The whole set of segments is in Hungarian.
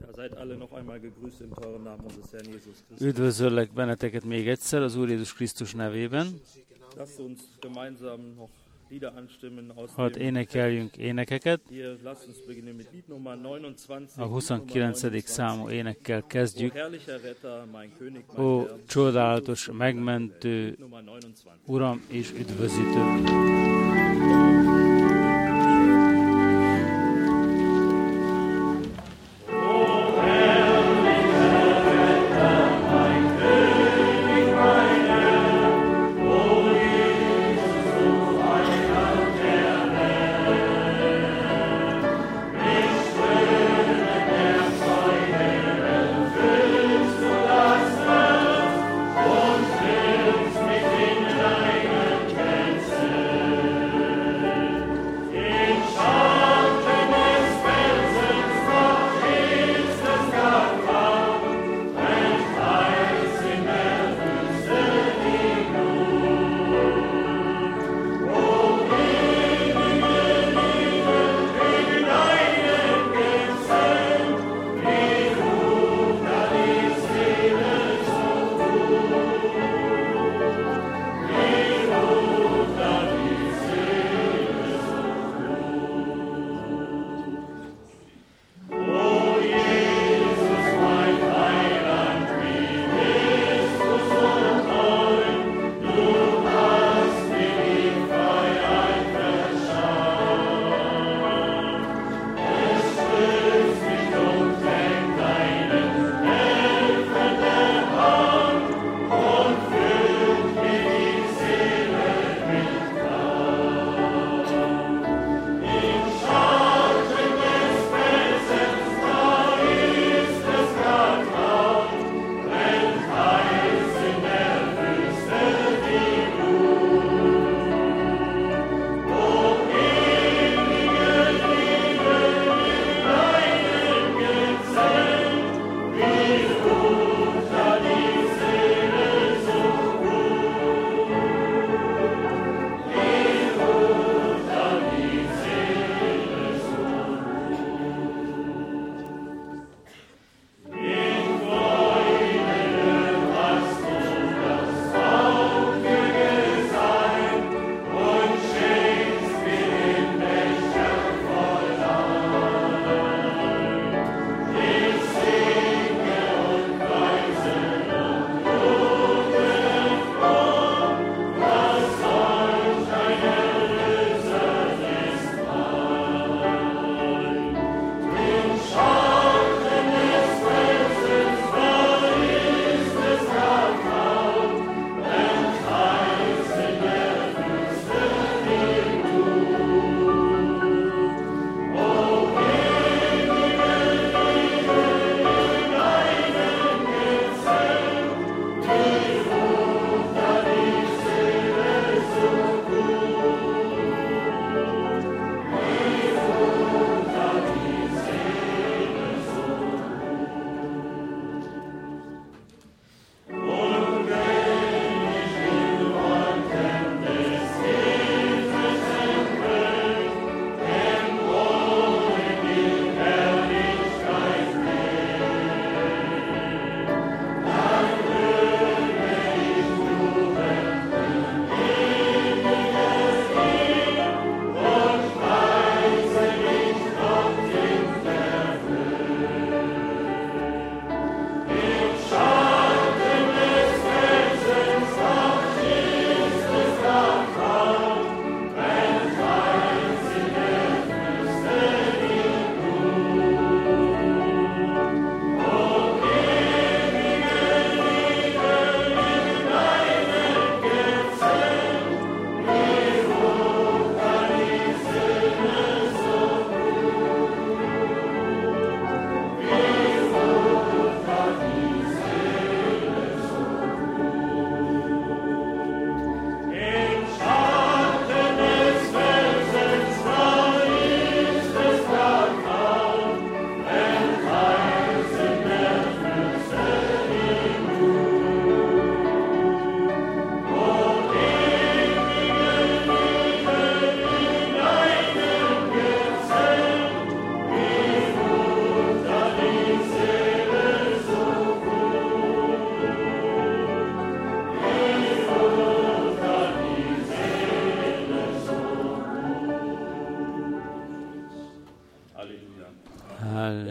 Üdvözöllek benneteket még egyszer az Úr Jézus Krisztus nevében. Hadd énekeljünk énekeket. A 29. számú énekkel kezdjük. Ó, csodálatos, megmentő, Uram és üdvözítő.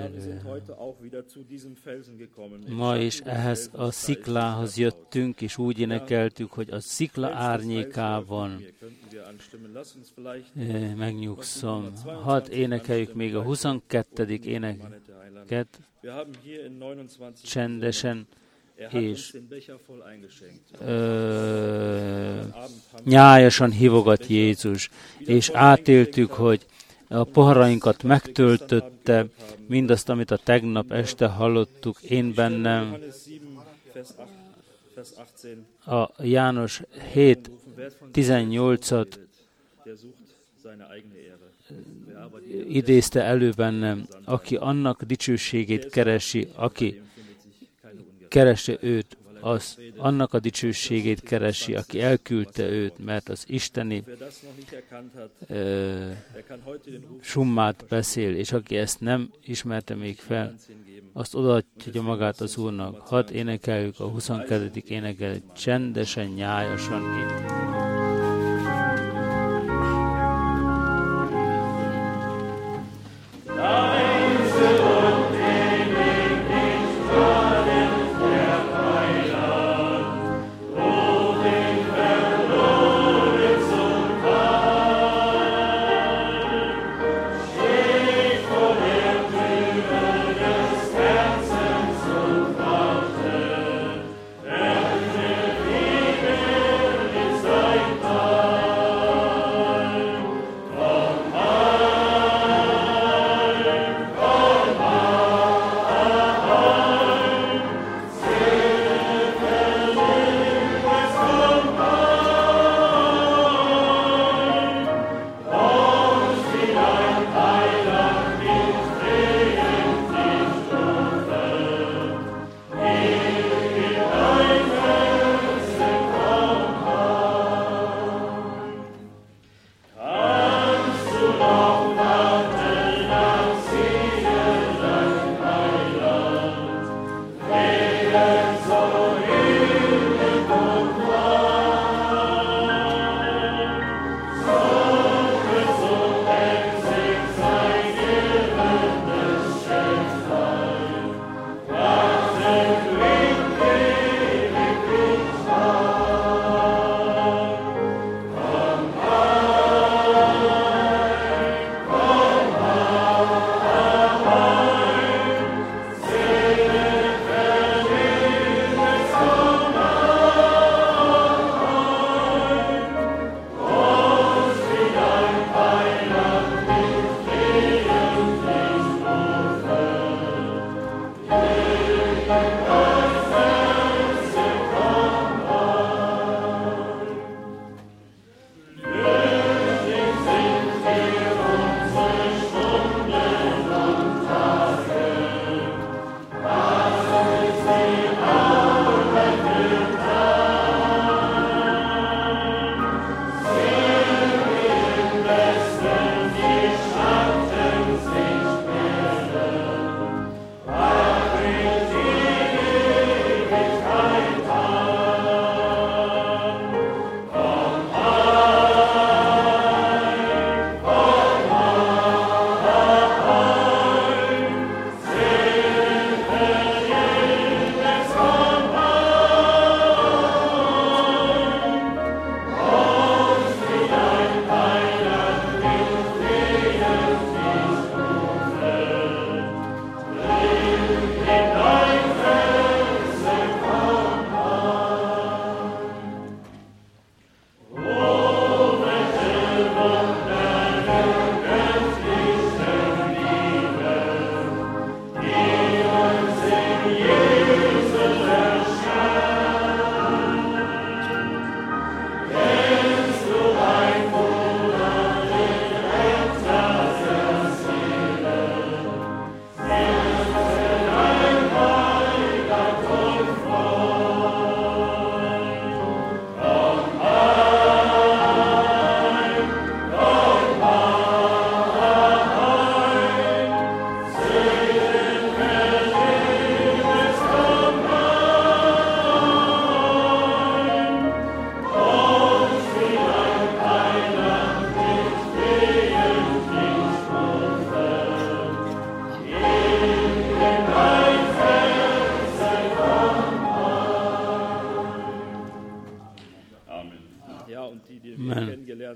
elő. Ma is ehhez a sziklához jöttünk, és úgy énekeltük, hogy a szikla árnyékában megnyugszom. Hadd énekeljük még a 22. éneket csendesen, és nyájasan hívogat Jézus, és átéltük, hogy a poharainkat megtöltötte, mindazt, amit a tegnap este hallottuk, én bennem. A János 7:18-at idézte elő bennem, aki annak dicsőségét keresi, aki keresse őt, az annak a dicsőségét keresi, aki elküldte őt, mert az isteni summát beszél, és aki ezt nem ismerte még fel, azt odaadja magát az Úrnak. Hadd énekeljük a 22. éneket csendesen, nyájasan itt. Is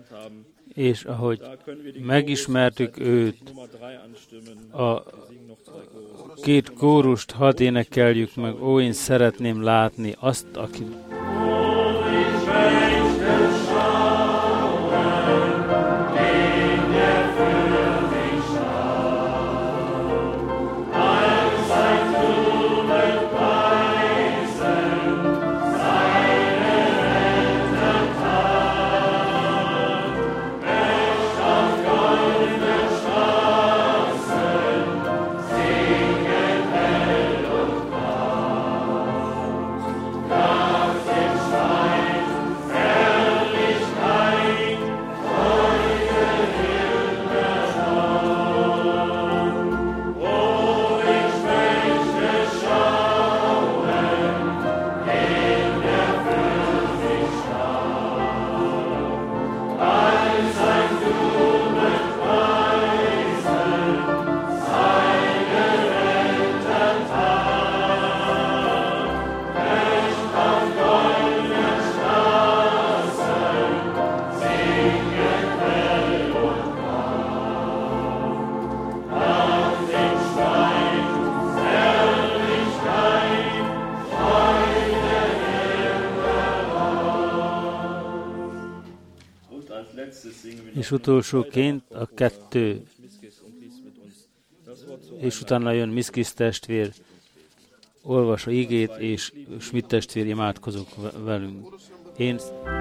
és ahogy megismertük őt, a két kórust hadd énekeljük meg, ó, én szeretném látni azt, aki... És utolsóként a 2, és utána jön Miszkis testvér, olvas a igét, és Schmidt testvér imádkozok velünk. Én...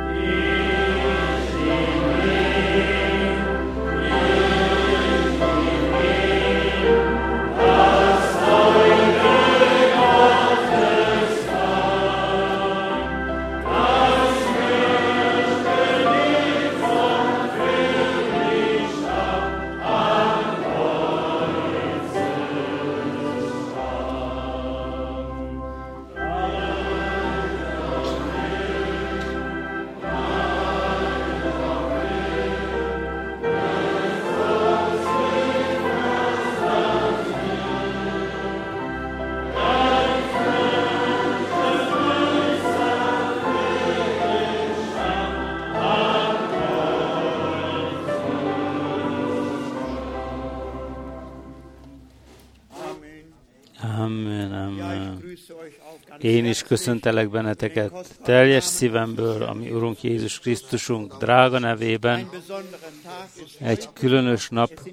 Én is köszöntelek benneteket teljes szívemből, ami Urunk Jézus Krisztusunk drága nevében. Egy különös nap,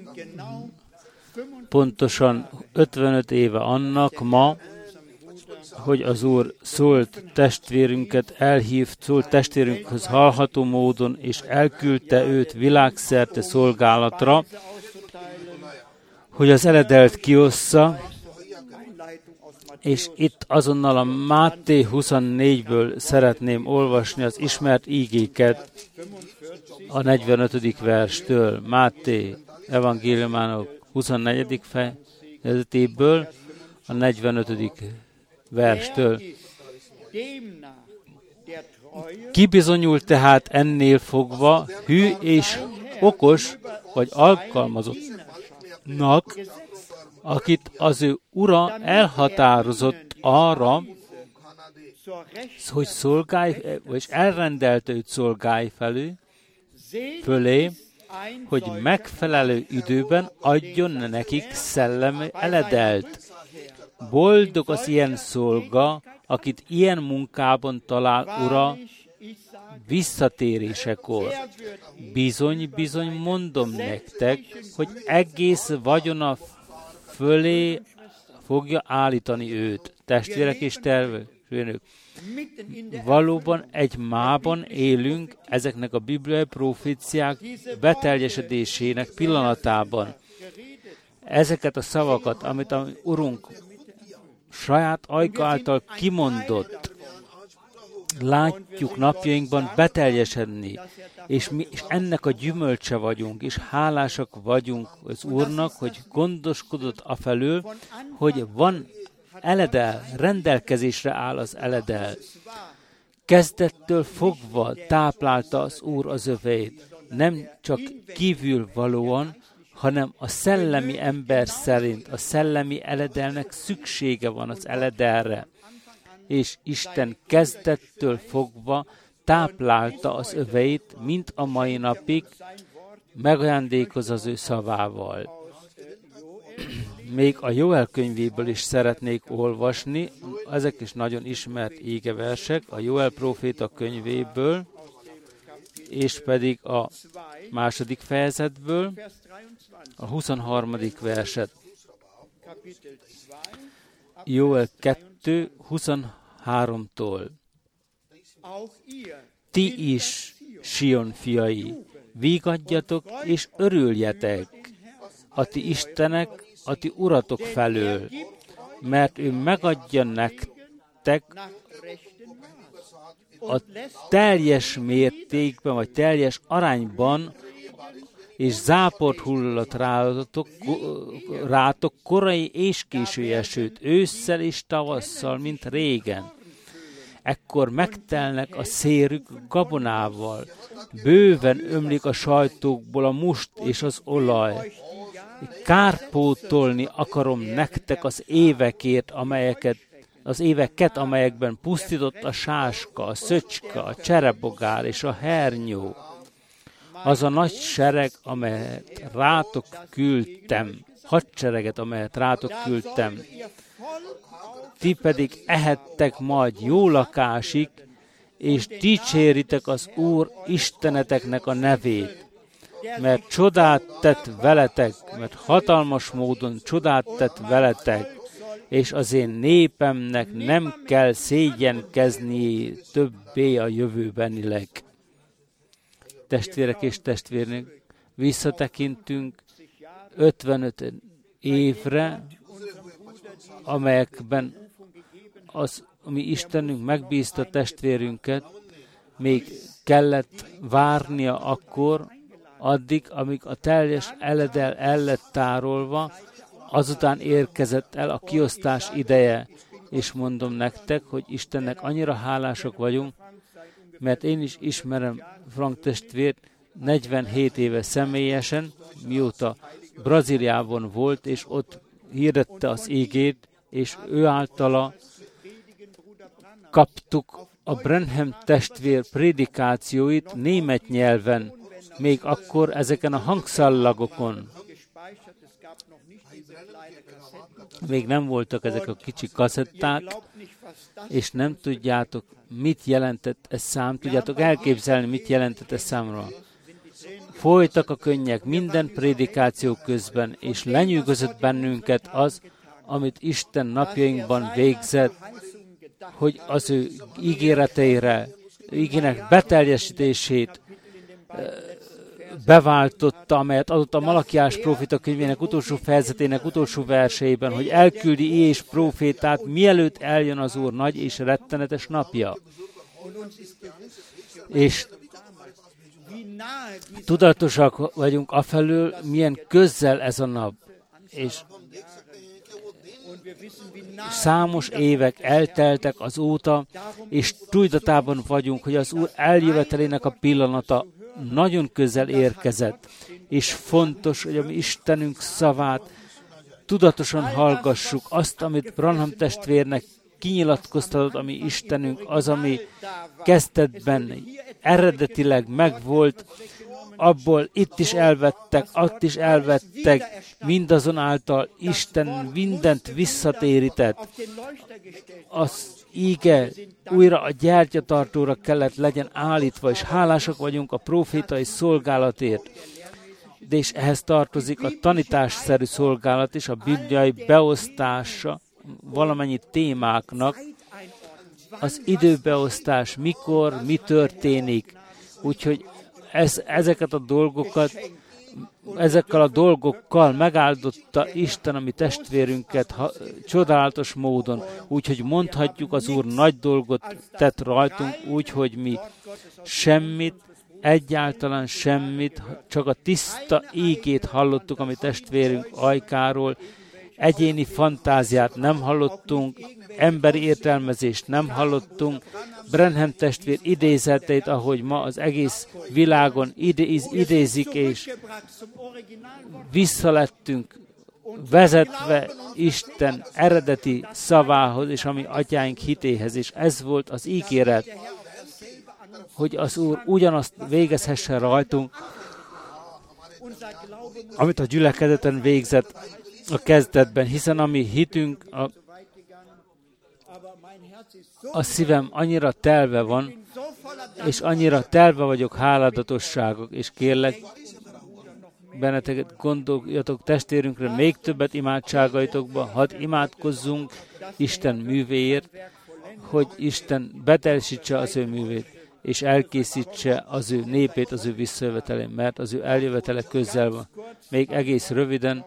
pontosan 55 éve annak ma, hogy az Úr szólt testvérünket, szólt testvérünkhöz hallható módon, és elküldte őt világszerte szolgálatra, hogy az eledelt kiossza, és itt azonnal a Máté 24-ből szeretném olvasni az ismert ígéket a 45. verstől. Máté evangéliumának 24. fejezetéből a 45. verstől. Kibizonyult tehát ennél fogva hű és okos vagy alkalmazottnak, akit az ő ura elhatározott arra, hogy szolgálj, vagy elrendelte őt szolgálj fölé, hogy megfelelő időben adjon nekik szellemi eledelt. Boldog az ilyen szolga, akit ilyen munkában talál ura visszatérésekor. Bizony, bizony mondom nektek, hogy egész vagyona fölé fogja állítani őt. Testvérek és tervőnök. Valóban egy mában élünk ezeknek a bibliai proféciák beteljesedésének pillanatában. Ezeket a szavakat, amit a Urunk saját ajka által kimondott, látjuk napjainkban beteljesedni, és mi is ennek a gyümölcse vagyunk, és hálásak vagyunk az Úrnak, hogy gondoskodott afelől, hogy van eledel, rendelkezésre áll az eledel. Kezdettől fogva táplálta az Úr az öveit, nem csak kívülvalóan, hanem a szellemi ember szerint, a szellemi eledelnek szüksége van az eledelre. És Isten kezdettől fogva táplálta az öveit, mint a mai napig megajándékoz az ő szavával. Még a Jóel könyvéből is szeretnék olvasni, ezek is nagyon ismert égeversek, a Jóel próféta könyvéből, és pedig a második fejezetből, a 23. verset. Jóel 2, 23-tól. Ti is, Sion fiai, vígadjatok és örüljetek a ti Istenek, a ti uratok felől, mert ő megadja nektek a teljes mértékben, vagy teljes arányban, és záport hullat rátok korai és késő esőt, ősszel és tavasszal, mint régen. Ekkor megtelnek a szérük gabonával, bőven ömlik a sajtókból a must és az olaj. Kárpótolni akarom nektek az éveket, amelyekben pusztított a sáska, a szöcske, a cserebogár és a hernyó. Az a nagy sereg, amelyet rátok küldtem, hadsereget, amelyet rátok küldtem. Ti pedig ehettek majd jó lakásig, és dicséritek az Úr Isteneteknek a nevét, mert csodát tett veletek, mert hatalmas módon csodát tett veletek, és az én népemnek nem kell szégyenkezni többé a jövőbenileg. Testvérek és testvérnők, visszatekintünk 55 évre, amelyekben az mi Istenünk megbízta testvérünket, még kellett várnia akkor, addig, amíg a teljes eledel el lett tárolva, azután érkezett el a kiosztás ideje, és mondom nektek, hogy Istennek annyira hálások vagyunk, mert én is ismerem Frank testvért 47 éve személyesen, mióta Brazíliában volt, és ott hirdette az igét, és ő általa kaptuk a Branham testvér prédikációit német nyelven, még akkor ezeken a hangszallagokon. Még nem voltak ezek a kicsi kazetták, és nem tudjátok, mit jelentett ez szám, tudjátok elképzelni, mit jelentett ez számra. Folytak a könnyek minden prédikáció közben, és lenyűgözött bennünket az, amit Isten napjainkban végzett, hogy az ő ígéreteire, ígének beteljesítését beváltotta, amelyet adott a Malakiás próféta könyvének utolsó fejezetének utolsó verseiben, hogy elküldi és prófétát, mielőtt eljön az Úr nagy és rettenetes napja. És tudatosak vagyunk afelől, milyen közel ez a nap. És számos évek elteltek azóta, és tudatában vagyunk, hogy az Úr eljövetelének a pillanata nagyon közel érkezett, és fontos, hogy a mi Istenünk szavát tudatosan hallgassuk, azt, amit Branham testvérnek kinyilatkoztatott, ami Istenünk, az, ami kezdetben eredetileg megvolt, abból itt is elvettek, ott is elvettek, mindazonáltal Isten mindent visszatérített. Az íge újra a gyertyatartóra kellett legyen állítva, és hálásak vagyunk a profétai szolgálatért. De és ehhez tartozik a tanításszerű szolgálat is, a bibliai beosztása valamennyi témáknak, az időbeosztás, mikor, mi történik. Úgyhogy ezeket a dolgokat, ezekkel a dolgokkal megáldotta Isten a mi testvérünket csodálatos módon, úgyhogy mondhatjuk, az Úr nagy dolgot tett rajtunk, úgyhogy mi semmit, egyáltalán semmit, csak a tiszta ígét hallottuk a mi testvérünk ajkáról, egyéni fantáziát nem hallottunk, emberi értelmezést nem hallottunk, Branham testvér idézeteit, ahogy ma az egész világon idézik, és visszalettünk vezetve Isten eredeti szavához, és a mi atyáink hitéhez, és ez volt az ígéret. hogy az Úr ugyanazt végezhesse rajtunk, amit a gyülekezeten végzett a kezdetben, hiszen a mi hitünk, a szívem annyira telve van, és annyira telve vagyok háladatosságok, és kérlek, benneteket gondoljatok testvérünkre még többet imádságaitokba, hadd imádkozzunk Isten művéért, hogy Isten beteljesítse az ő művét, és elkészítse az ő népét az ő visszajövetelén, mert az ő eljövetele közel van. Még egész röviden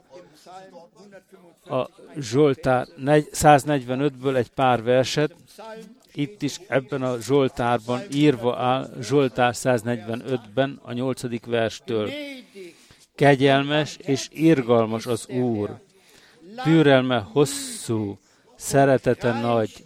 a Zsoltár 145-ből egy pár verset, itt is ebben a Zsoltárban írva áll, Zsoltár 145-ben a 8. verstől. Kegyelmes és irgalmas az Úr, türelme hosszú, szeretete nagy.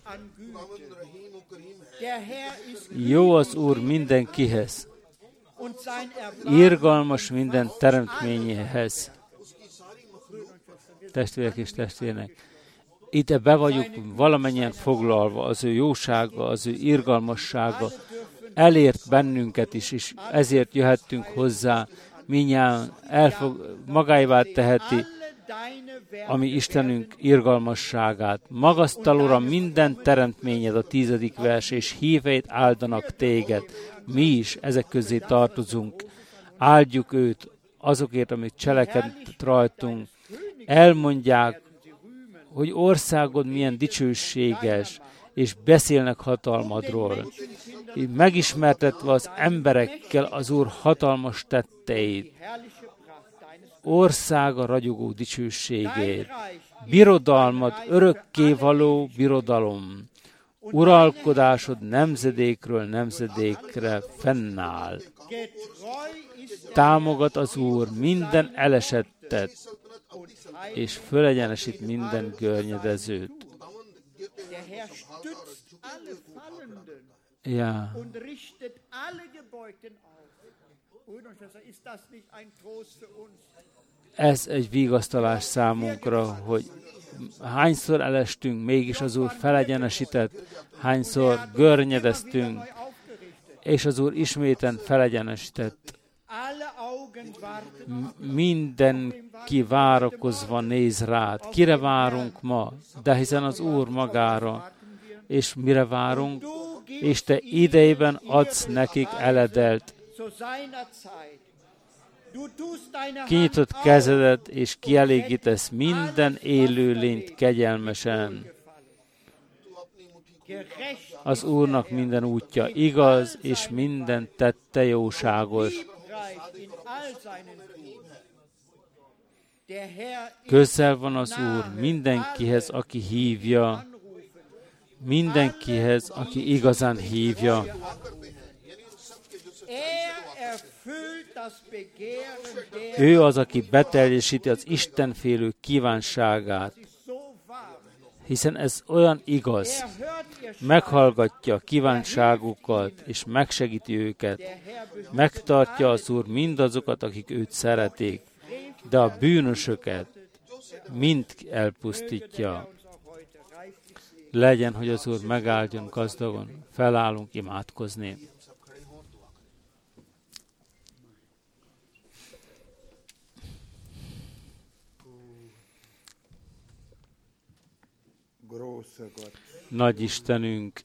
Jó az Úr mindenkihez, irgalmas minden teremtményéhez. Testvérek és testvérnek, itt be vagyunk valamennyien foglalva, az ő jósága, az ő irgalmassága elért bennünket is, és ezért jöhettünk hozzá, mindjárt magáévá teheti a mi Istenünk irgalmasságát. Magasztal, Uram, minden teremtményed, a 10. vers, és híveit áldanak téged. Mi is ezek közé tartozunk. Áldjuk őt azokért, amit cselekedett rajtunk. Elmondják, hogy országod milyen dicsőséges, és beszélnek hatalmadról. Így megismertetve az emberekkel az Úr hatalmas tetteit, országa ragyogó dicsőségét, birodalmad örökkévaló birodalom, uralkodásod nemzedékről nemzedékre fennáll. Támogat az Úr minden elesettet, és fölegyenesít minden görnyedezőt. Ja. Ez egy vigasztalás számunkra, hogy hányszor elestünk, mégis az Úr felegyenesített, hányszor görnyedeztünk, és az Úr isméten felegyenesített. Mindenki várakozva néz rád. Kire várunk ma? De hiszen az Úr magára. És mire várunk? És te idejében adsz nekik eledelt. Kinyitott kezedet, és kielégítesz minden élőlényt kegyelmesen. Az Úrnak minden útja igaz, és minden tette jóságos. Közel van az Úr mindenkihez, aki hívja, mindenkihez, aki igazán hívja. Ő az, aki beteljesíti az Istenfélő kívánságát, hiszen ez olyan igaz. Meghallgatja a kívánságukat, és megsegíti őket. Megtartja az Úr mindazokat, akik őt szeretik, de a bűnösöket mind elpusztítja. Legyen, hogy az Úr megáldjon gazdagon. Felállunk imádkozni. Nagy Istenünk,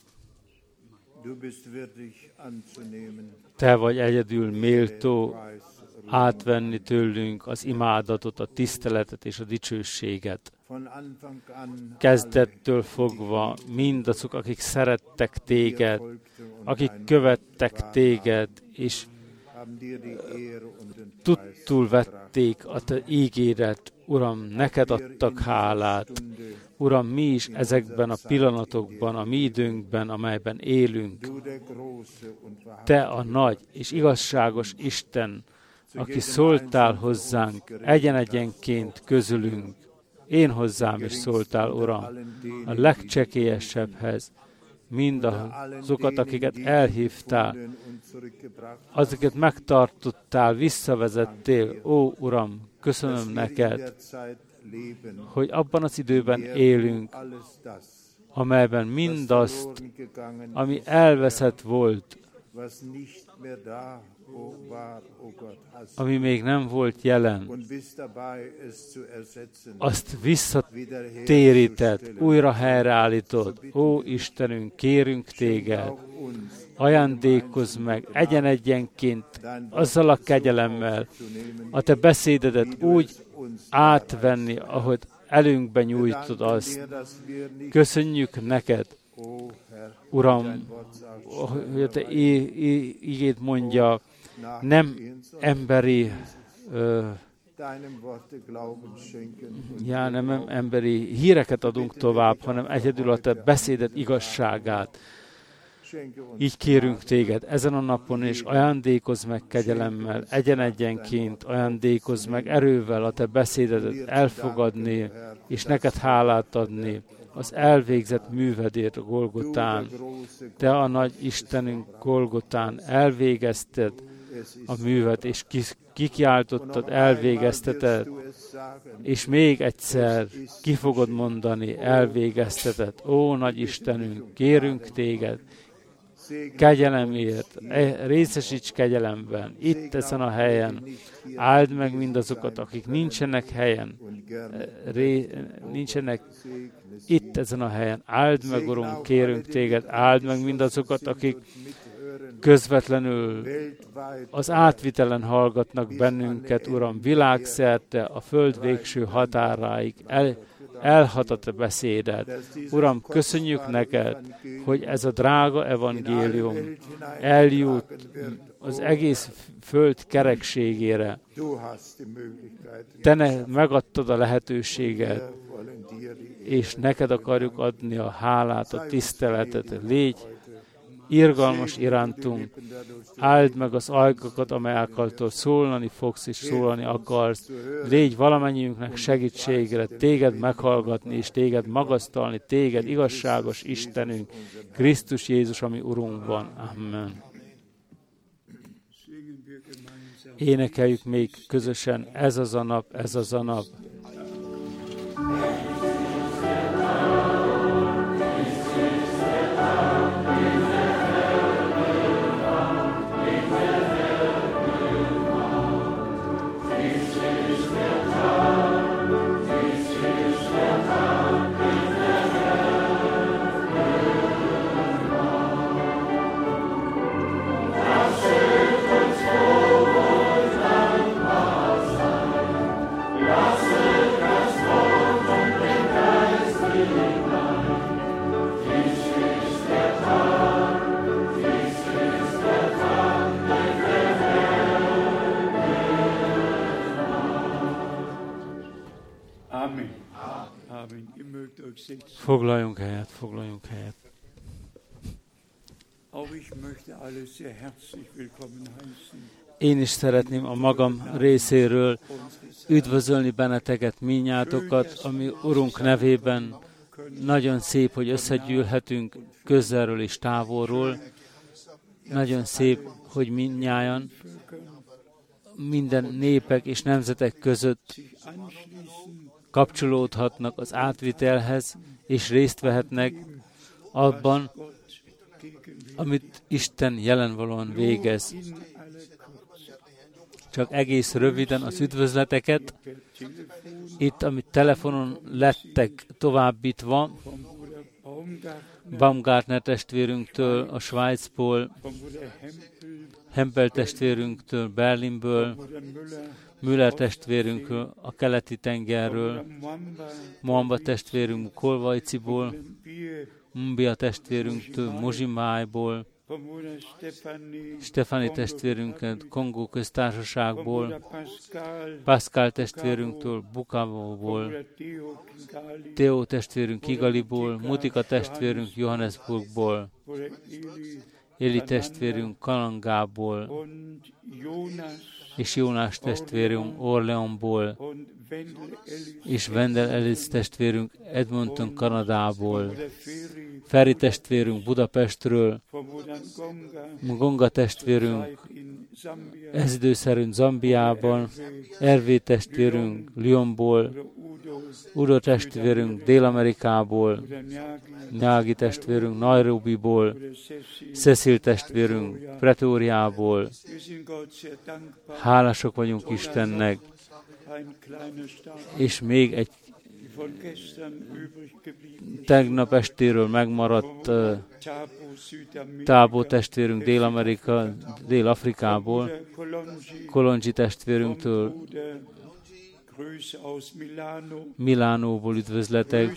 Te vagy egyedül méltó átvenni tőlünk az imádatot, a tiszteletet és a dicsőséget. Kezdettől fogva mindazok, akik szerettek Téged, akik követtek Téged, és tudtul vették a Te ígéret, Uram, neked adtak hálát. Uram, mi is ezekben a pillanatokban, a mi időnkben, amelyben élünk, Te a nagy és igazságos Isten, aki szóltál hozzánk egyen-egyenként közülünk, én hozzám is szóltál, Uram, a legcsekélyesebbhez, mindazokat, akiket elhívtál, azokat megtartottál, visszavezettél, ó Uram, köszönöm neked, hogy abban az időben élünk, amelyben mindazt, ami elveszett volt, ami még nem volt jelen, azt visszatéríted, újra helyreállítod. Ó Istenünk, kérünk téged, ajándékozz meg egyen-egyenként azzal a kegyelemmel a te beszédedet úgy átvenni, ahogy előnkbe nyújtod azt. Köszönjük neked, Uram, hogy a te igéd mondja, nem emberi híreket adunk tovább, hanem egyedül a te beszéded igazságát. Így kérünk téged ezen a napon, és ajándékozz meg kegyelemmel, egyen-egyenként ajándékozz meg erővel a te beszédedet elfogadni, és neked hálát adni az elvégzett művedért a Golgotán. Te a nagy Istenünk Golgotán elvégezted a művet, és kikiáltottad, elvégezteted, és még egyszer ki fogod mondani, elvégezteted. Ó, nagy Istenünk, kérünk téged, kegyelemért, részesíts kegyelemben, itt ezen a helyen, áld meg mindazokat, akik nincsenek helyen, nincsenek itt ezen a helyen, áld meg, Urunk, kérünk téged, áld meg mindazokat, akik közvetlenül az átvitelen hallgatnak bennünket, Uram, világszerte a föld végső határáig elhat a beszédet. Uram, köszönjük neked, hogy ez a drága evangélium eljut az egész föld kerekségére. Te megadtad a lehetőséget, és neked akarjuk adni a hálát, a tiszteletet. Légy irgalmas irántunk, áld meg az ajkakat, amelyekkel szólani fogsz és szólani akarsz. Légy valamennyiünknek segítségre, téged meghallgatni és téged magasztalni, téged igazságos Istenünk, Krisztus Jézus, ami Urunkban. Amen. Énekeljük még közösen, ez az a nap, ez az a nap. Foglaljunk helyet, foglaljunk helyet. Én is szeretném a magam részéről üdvözölni benneteket, minnyátokat, ami Urunk nevében. Nagyon szép, hogy összegyűlhetünk közelről és távolról. Nagyon szép, hogy minnyájan minden népek és nemzetek között kapcsolódhatnak az átvitelhez, és részt vehetnek abban, amit Isten jelenvalóan végez. Csak egész röviden az üdvözleteket, itt, amit telefonon lettek továbbítva, Baumgartner testvérünktől, a Svájcból, Hempel testvérünktől, Berlinből, Müller testvérünkről, a keleti tengerről, Moamba testvérünk Kolvajciból, Mbia testvérünktől, Mozsimájból, Stefani testvérünket Kongó köztársaságból, Pascal testvérünktől Bukavóból, Theo testvérünk Kigaliból, Mutika testvérünk Johannesburgból, Eli testvérünk Kalangából, és Jónás testvérünk Orleanból, és Wendell Ellis testvérünk Edmonton, Kanadából, Feri testvérünk Budapestről, Mgonga testvérünk ez időszerűen Zambiában, Ervé testvérünk Lyonból, Udo testvérünk Dél-Amerikából, Nyági testvérünk Nairobiból, Cecil testvérünk Pretóriából. Hálások vagyunk Istennek, és még egy tegnap estéről megmaradt Tábó testvérünk Dél-Afrikából, Kolondzsi testvérünktől Milánóból üdvözletek,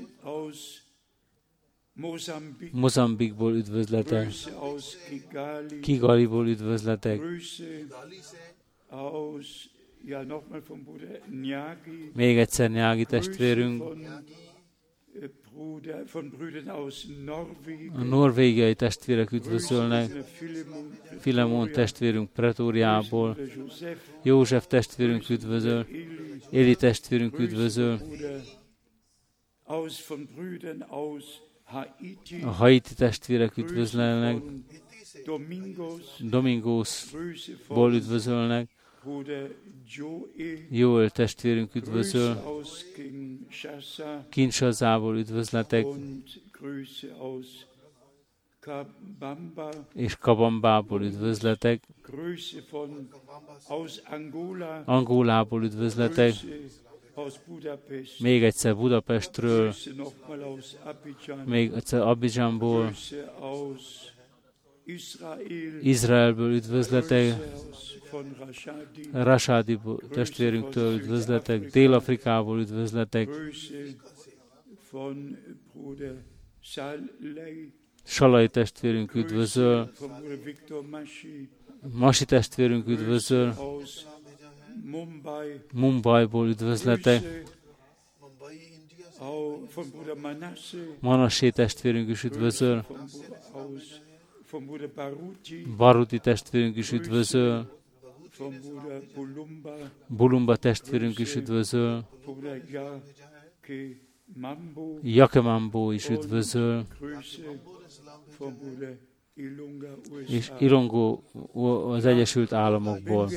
Mozambikból üdvözletek, Kigaliból üdvözletek, még egyszer Nyági testvérünk, a norvégiai testvérek üdvözölnek, Filemon testvérünk Pretóriából, József testvérünk üdvözöl, Éli testvérünk üdvözöl, a haiti testvérek üdvözlelnek, Domingosból üdvözölnek, Joel testvérünk üdvözöl, Kinshasából üdvözletek, és Kabambából üdvözletek, Angolából üdvözletek, még egyszer Budapestről, még egyszer Abidjanból, Izraelből üdvözletek, Rashadi testvérünktől üdvözletek, Dél-Afrikából üdvözletek, Salai testvérünk üdvözöl, Masi testvérünk üdvözöl, Mumbaiból üdvözletek, Manassé testvérünk is üdvözöl, Baruti testvérünk is üdvözöl, Bulumba testvérünk is üdvözöl, Jakemambó is üdvözöl, és Ilongó az Egyesült Államokból.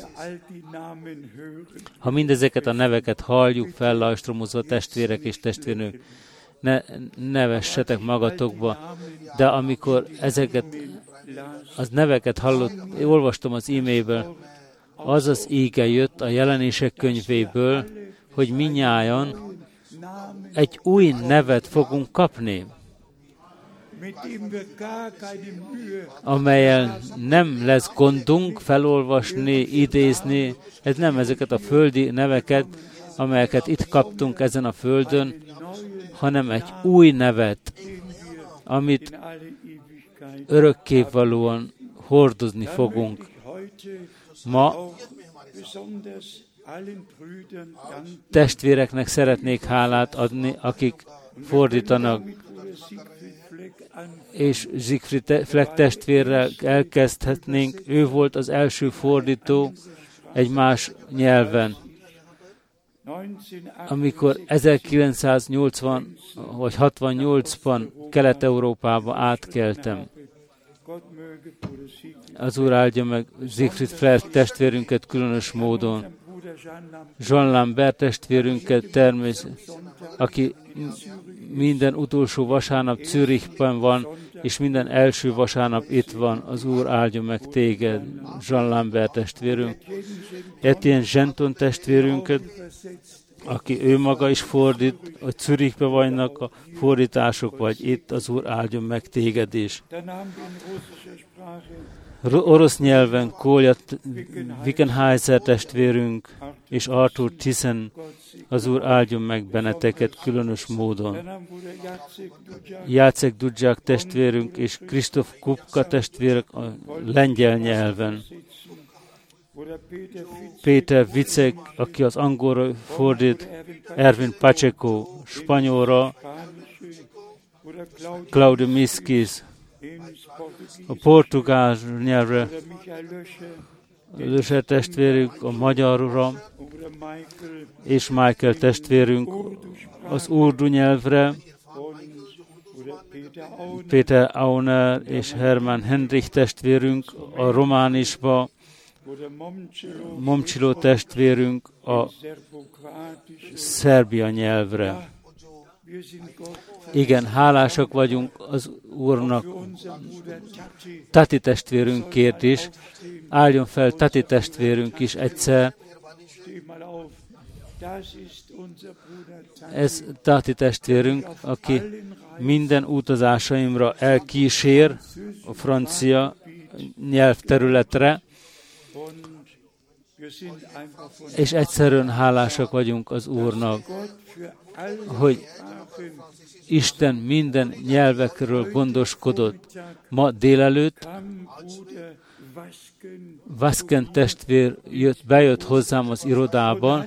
Ha mindezeket a neveket halljuk fellajstromozva, testvérek és testvérnők, ne vessetek magatokba, de amikor ezeket az neveket olvastam az e-mailből, az az ége jött a Jelenések könyvéből, hogy mindnyájan egy új nevet fogunk kapni, amellyel nem lesz gondunk felolvasni, idézni, ez nem ezeket a földi neveket, amelyeket itt kaptunk ezen a földön, hanem egy új nevet, amit örökkévalóan hordozni fogunk. Ma testvéreknek szeretnék hálát adni, akik fordítanak, és Siegfried Fleck testvérrel elkezdhetnénk. Ő volt az első fordító egy más nyelven. Amikor 1980 vagy 68-ban Kelet-Európába átkeltem, az Úr áldja meg Siegfried Fleck testvérünket különös módon, Jean Lambert testvérünket természetesen, aki minden utolsó vasárnap Zürichben van, és minden első vasárnap itt van. Az Úr áldja meg téged, Jean Lambert testvérünk. Etienne Genton testvérünket, aki ő maga is fordít, hogy Zürichben vannak a fordítások, vagy itt, az Úr áldjon meg téged is. Orosz nyelven Kolja Wickenheiser testvérünk és Arthur Thyssen, az Úr áldjon meg benneteket különös módon. Jacek Dudzsák testvérünk és Kristóf Kupka testvérek a lengyel nyelven. Péter Vicek, aki az angolra fordít, Erwin Pacheco spanyolra, Claudio Miskis a portugál nyelvre, Löse testvérünk a magyarra, és Michael testvérünk az urdu nyelvre, Péter Auner és Hermann Hendrich testvérünk a románisba, Momcsilo testvérünk a szerbia nyelvre. Igen, hálásak vagyunk az Úrnak Tati testvérünkért is. Álljon fel Tati testvérünk is egyszer. Ez Tati testvérünk, aki minden utazásaimra elkísér a francia nyelvterületre, és egyszerűen hálásak vagyunk az Úrnak, hogy Isten minden nyelvekről gondoskodott. Ma délelőtt Vasken testvér bejött hozzám az irodában,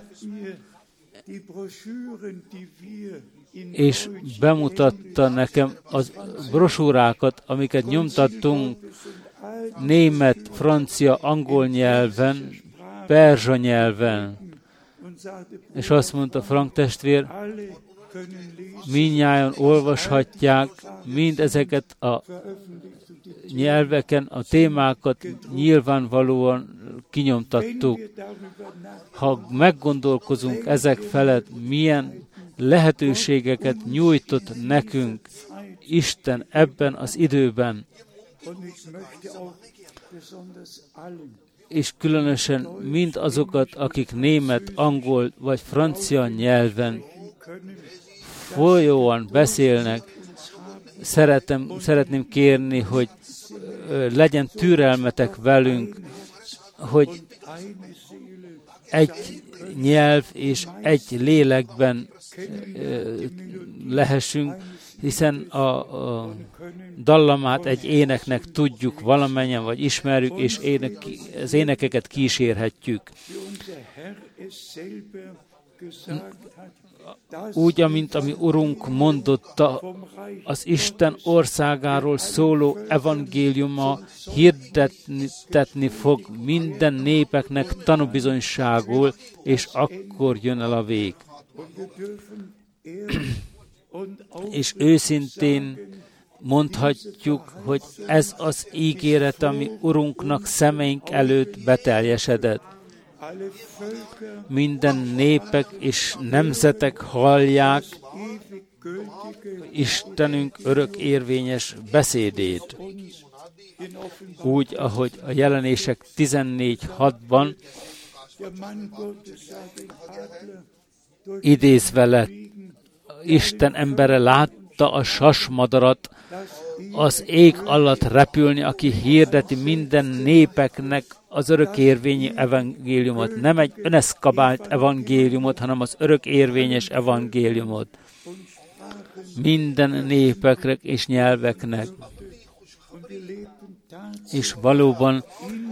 és bemutatta nekem az brosúrákat, amiket nyomtattunk német, francia, angol nyelven, perzsa nyelven. És azt mondta Frank testvér, mindnyájan olvashatják mind ezeket a nyelveken, a témákat nyilvánvalóan kinyomtattuk. Ha meggondolkozunk ezek felett, milyen lehetőségeket nyújtott nekünk Isten ebben az időben, és különösen mind azokat, akik német, angol vagy francia nyelven folyóan beszélnek, szeretném kérni, hogy legyen türelmetek velünk, hogy egy nyelv és egy lélekben lehessünk, hiszen a dallamát egy éneknek tudjuk valamennyien, vagy ismerjük, és az énekeket kísérhetjük. Úgy, amint ami Urunk mondotta, az Isten országáról szóló evangéliuma hirdetni fog minden népeknek tanúbizonyságul, és akkor jön el a vég. És őszintén mondhatjuk, hogy ez az ígéret, ami Urunknak szemeink előtt beteljesedett. Minden népek és nemzetek hallják Istenünk örök érvényes beszédét. Úgy, ahogy a Jelenések 14:6-ban idézve lett, Isten embere látta a sasmadarat az ég alatt repülni, aki hirdeti minden népeknek az örökérvényi evangéliumot. Nem egy öneszkabált evangéliumot, hanem az örökérvényes evangéliumot. Minden népeknek és nyelveknek. És valóban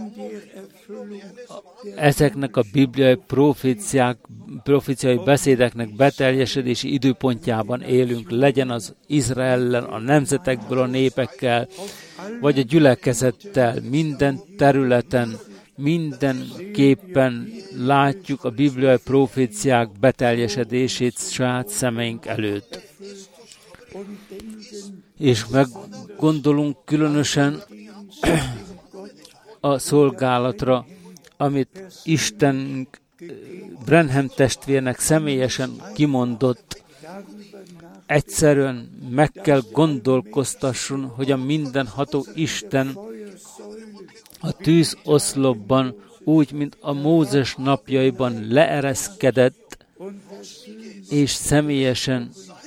ezeknek a bibliai proféciai beszédeknek beteljesedési időpontjában élünk, legyen az Izraellen, a nemzetekből, a népekkel, vagy a gyülekezettel, minden területen, mindenképpen látjuk a bibliai proféciák beteljesedését saját szemeink előtt. És meggondolunk különösen a szolgálatra, amit Isten Branham testvérnek személyesen kimondott. Egyszerűen meg kell gondolkoztasson, hogy a mindenható Isten a tűzoszlopban, úgy, mint a Mózes napjaiban leereszkedett, és személyesen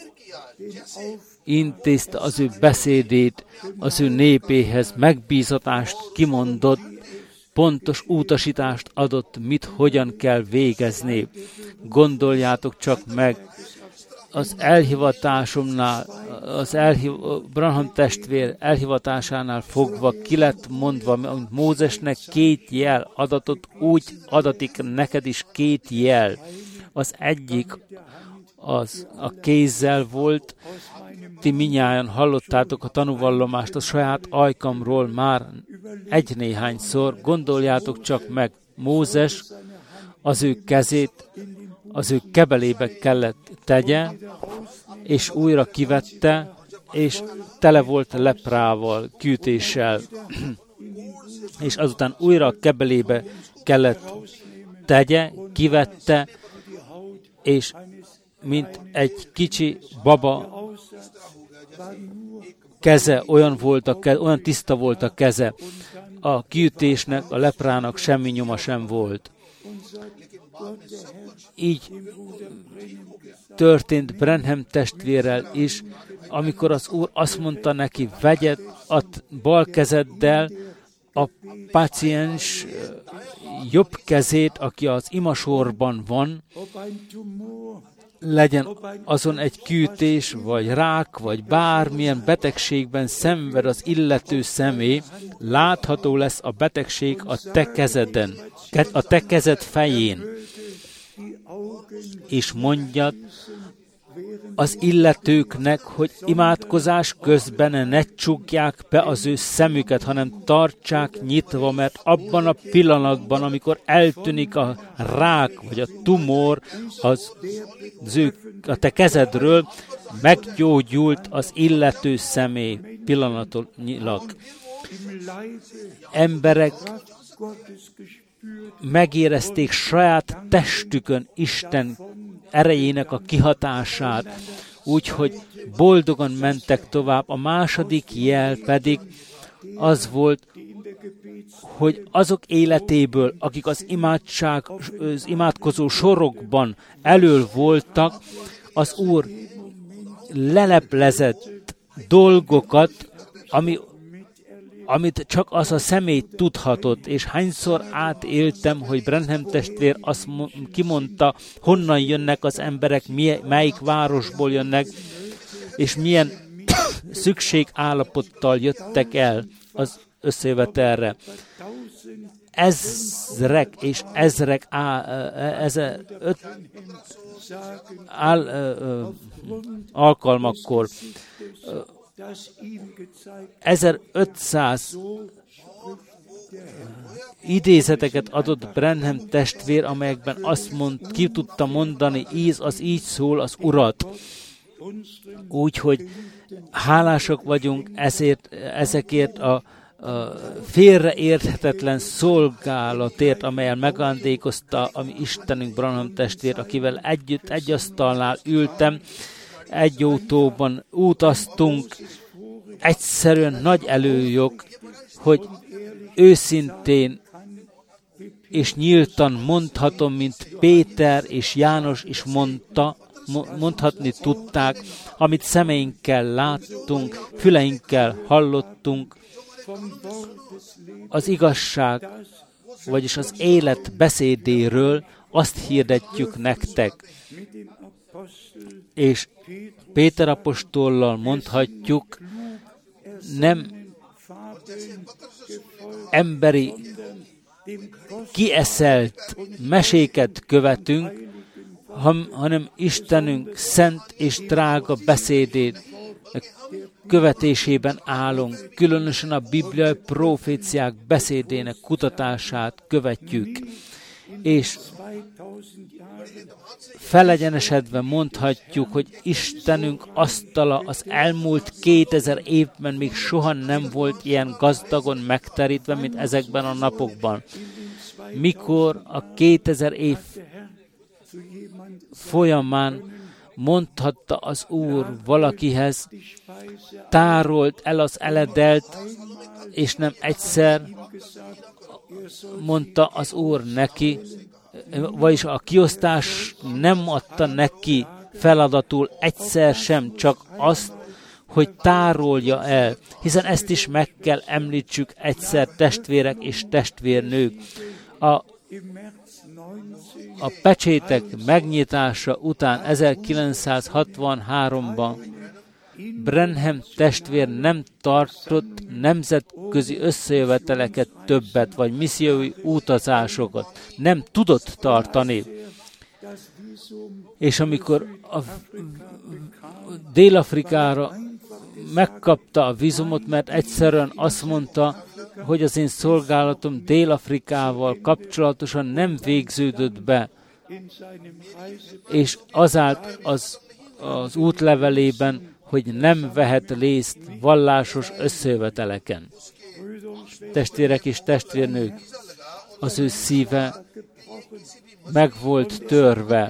intézte az ő beszédét az ő népéhez, megbízatást kimondott, pontos utasítást adott, mit, hogyan kell végezni. Gondoljátok csak meg, az elhivatásomnál, Branham testvér elhivatásánál fogva ki lett mondva, hogy Mózesnek 2 jel adatot, úgy adatik neked is 2 jel. Az egyik az a kézzel volt, ti minnyájan hallottátok a tanúvallomást a saját ajkamról már egy-néhányszor. Gondoljátok csak meg, Mózes az ő kezét az ő kebelébe kellett tegye, és újra kivette, és tele volt leprával, kűtéssel, és azután újra a kebelébe kellett tegye, kivette, és mint egy kicsi baba keze, olyan tiszta volt a keze, a kiütésnek, a leprának semmi nyoma sem volt. Így történt Branham testvérrel is, amikor az Úr azt mondta neki, vegyed a bal kezeddel a páciens jobb kezét, aki az imasorban van, legyen azon egy kiütés, vagy rák, vagy bármilyen betegségben szenved az illető személy, látható lesz a betegség a te kezeden, a te kezed fején. És mondjad az illetőknek, hogy imádkozás közben ne csukják be az ő szemüket, hanem tartsák nyitva, mert abban a pillanatban, amikor eltűnik a rák vagy a tumor a te kezedről, meggyógyult az illető személy pillanatnyilag. Emberek megérezték saját testükön Isten erejének a kihatását, úgyhogy boldogan mentek tovább. A második jel pedig az volt, hogy azok életéből, akik az imádkozó sorokban elől voltak, az Úr leleplezett dolgokat, amit csak az a személy tudhatott, és hányszor átéltem, hogy Branham testvér azt kimondta, honnan jönnek az emberek, melyik városból jönnek, és milyen szükségállapottal jöttek el az összejövetelre. Ezrek és ezrek alkalmakkor 1500 idézeteket adott Branham testvér, amelyekben ki tudta mondani, az így szól az Urat. Úgyhogy hálásak vagyunk ezekért a félreérthetetlen szolgálatért, amelyen megajándékozta a mi Istenünk Branham testvér, akivel együtt egy asztalnál ültem, egy autóban utaztunk. Egyszerűen nagy előjog, hogy őszintén és nyíltan mondhatom, mint Péter és János is mondhatni tudták, amit szemeinkkel láttunk, füleinkkel hallottunk, az igazság, vagyis az élet beszédéről azt hirdetjük nektek. És Péter apostollal mondhatjuk, nem emberi kieszelt meséket követünk, hanem Istenünk szent és drága beszédét követésében állunk. Különösen a bibliai proféciák beszédének kutatását követjük. És felegyenesedve mondhatjuk, hogy Istenünk asztala az elmúlt 2000 évben még soha nem volt ilyen gazdagon megterítve, mint ezekben a napokban. Mikor a 2000 év folyamán mondhatta az Úr valakihez, tárolt el az eledelt, és nem egyszer mondta az Úr neki, vagyis a kiosztás nem adta neki feladatul egyszer sem, csak azt, hogy tárolja el, hiszen ezt is meg kell említsük egyszer, testvérek és testvérnők. A pecsétek megnyitása után 1963-ban Branham testvér nem tartott nemzetközi összejöveteleket többet, vagy missziói utazásokat. Nem tudott tartani. És amikor a Dél-Afrikára megkapta a vízumot, mert egyszerűen azt mondta, hogy az én szolgálatom Dél-Afrikával kapcsolatosan nem végződött be, és azált az útlevelében, hogy nem vehet részt vallásos összejöveteleken. Testvérek és testvérnők, az ő szíve meg volt törve,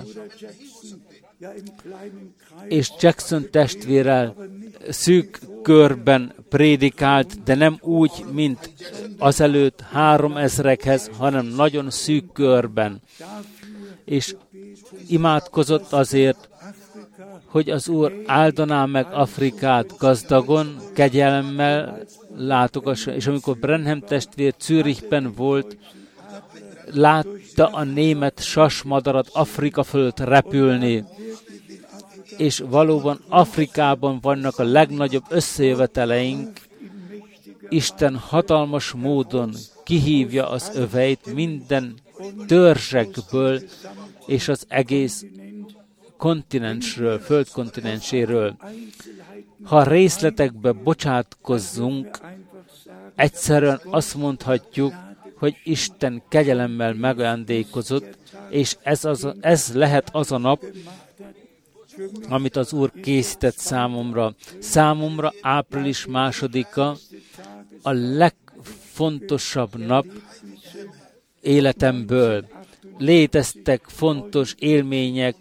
és Jackson testvérrel szűk körben prédikált, de nem úgy, mint azelőtt 3000-ekhez, hanem nagyon szűk körben. És imádkozott azért, hogy az Úr áldaná meg Afrikát gazdagon, kegyelemmel látogassa. És amikor Branham testvér Zürichben volt, látta a német sasmadarat Afrika fölött repülni, és valóban Afrikában vannak a legnagyobb összejöveteleink. Isten hatalmas módon kihívja az öveit minden törzsekből, és az egész kontinensről, földkontinenséről. Ha részletekbe bocsátkozzunk, egyszerűen azt mondhatjuk, hogy Isten kegyelemmel megajándékozott, és ez lehet az a nap, amit az Úr készített számomra. Számomra április 2-a a legfontosabb nap életemből. Léteztek fontos élmények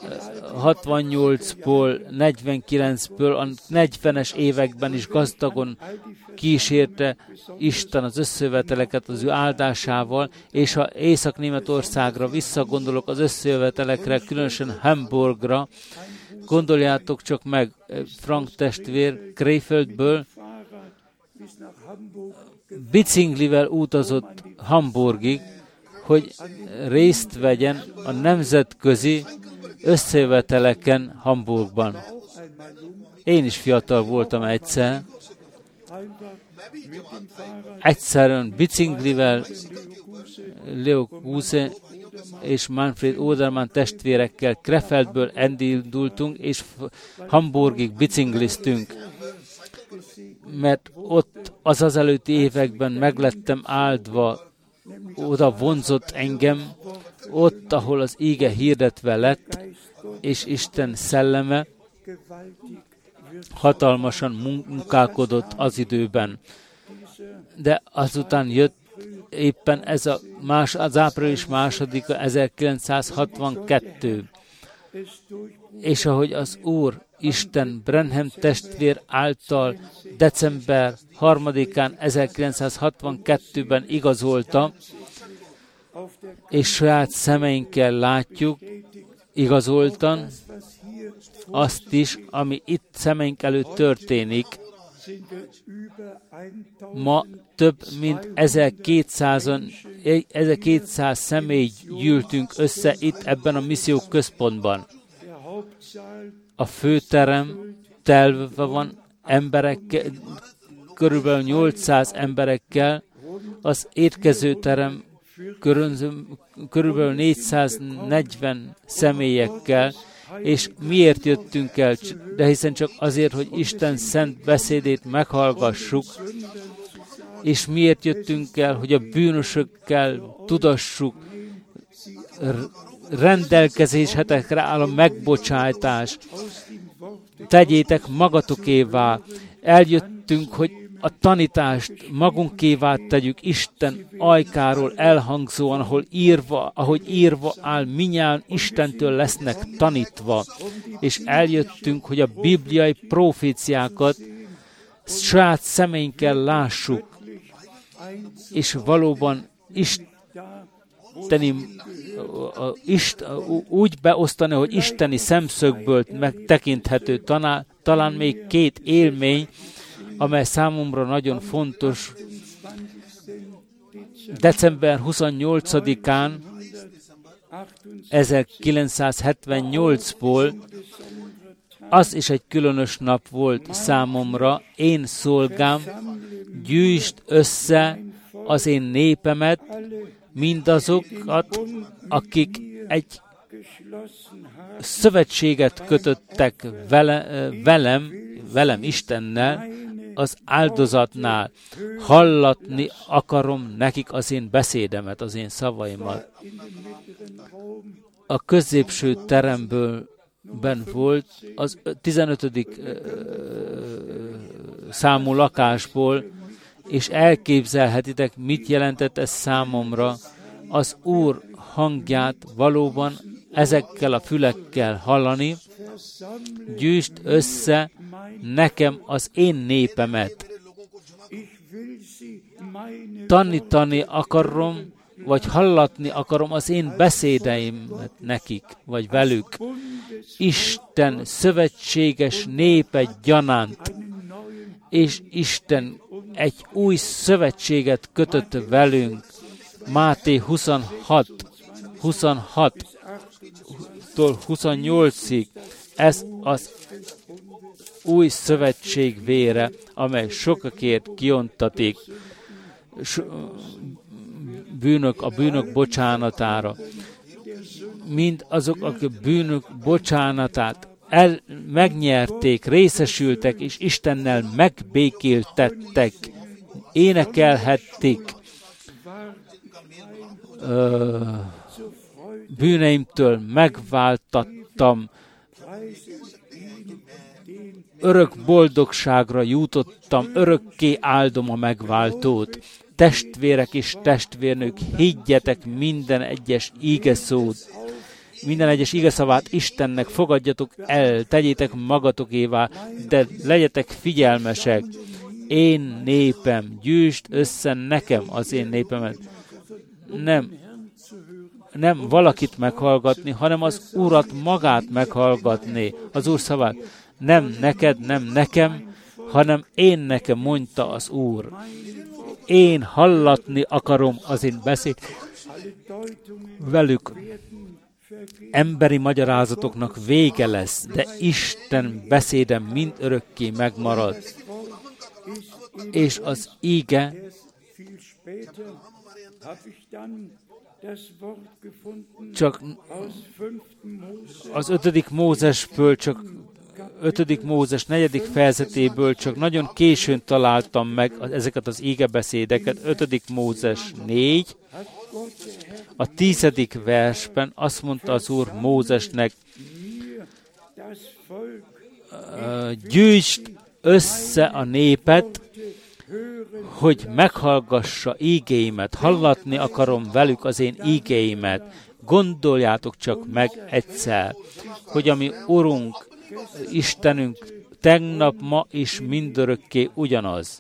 68-ból, 49-ből, a 40-es években is gazdagon kísérte Isten az összejöveteleket az ő áldásával, és ha Észak-Németországra visszagondolok az összejövetelekre, különösen Hamburgra, gondoljátok csak meg, Frank testvér Krefeldből biciklivel utazott Hamburgig, hogy részt vegyen a nemzetközi összejöveteleken Hamburgban. Én is fiatal voltam egyszer. Egyszerűen biciklivel Leo Guse és Manfred Odermann testvérekkel Krefeldből indultunk, és Hamburgig bicikliztünk. Mert ott az előtti években meglettem áldva, oda vonzott engem, ott, ahol az íge hirdetve lett, és Isten szelleme hatalmasan munkálkodott az időben. De azután jött éppen ez az április 2-a 1962. És ahogy az Úr Isten Branham testvér által december 3-án 1962-ben igazolta, és saját szemeinkkel látjuk igazoltan azt is, ami itt szemeink előtt történik. Ma több mint 1200 személy gyűltünk össze itt ebben a misszió központban. A főterem telve van emberekkel, körülbelül 800 emberekkel, az étkezőterem körülbelül 440 személyekkel, és miért jöttünk el? De hiszen csak azért, hogy Isten szent beszédét meghallgassuk, és miért jöttünk el, hogy a bűnösökkel tudassuk, rendelkezésetekre áll a megbocsátás. Tegyétek magatokévá. Eljöttünk, hogy a tanítást magunkévá tegyük Isten ajkáról elhangzóan, ahogy írva áll, minnyáján Istentől lesznek tanítva. És eljöttünk, hogy a bibliai proféciákat saját szemeinkkel lássuk, és valóban úgy beosztani, hogy isteni szemszögből megtekinthető. Talán még 2 élmény, amely számomra nagyon fontos. December 28-án 1978-ból az is egy különös nap volt számomra. Én szolgám, gyűjtsd össze az én népemet, mindazokat, akik egy szövetséget kötöttek velem Istennel, az áldozatnál. Hallatni akarom nekik az én beszédemet, az én szavaimat. A középső teremből volt, az 15. számú lakásból, és elképzelhetitek, mit jelentett ez számomra. az Úr hangját valóban ezekkel a fülekkel hallani, gyűjtsd össze nekem az én népemet. Tanítani akarom, vagy hallatni akarom az én beszédeimet nekik, vagy velük. Isten szövetséges népe gyanánt, és Isten egy új szövetséget kötött velünk. Máté 26-tól 28-ig. Ez az új szövetség vére, amely sokakért kiontatik a bűnök bocsánatára. Mind azok, akik bűnök bocsánatát megnyerték, részesültek, és Istennel megbékéltettek, énekelhették bűneimtől megváltattam, örök boldogságra jutottam, örökké áldom a megváltót. Testvérek és testvérnők, higgyetek minden egyes ígeszót, minden egyes igeszavát Istennek fogadjatok el, tegyétek magatokévá, de legyetek figyelmesek. Én népem, gyűjtsd össze nekem az én népemet. Nem valakit meghallgatni, hanem az Urat magát meghallgatni, az Úr szavát. Nem neked, nem nekem, hanem én nekem, mondta az Úr. Én hallatni akarom az én beszéd velük. Emberi magyarázatoknak vége lesz, de Isten beszéde mind örökké megmarad. És az íge csak az 5. Mózesből, csak 5. Mózes 4. fejezetéből csak nagyon későn találtam meg ezeket az ígebeszédeket. 5. Mózes 4. A 10. versben azt mondta az Úr Mózesnek, gyűjtsd össze a népet, hogy meghallgassa ígéimet, hallatni akarom velük az én ígéimet. Gondoljátok csak meg egyszer, hogy ami Urunk, Istenünk tegnap, ma és mindörökké ugyanaz.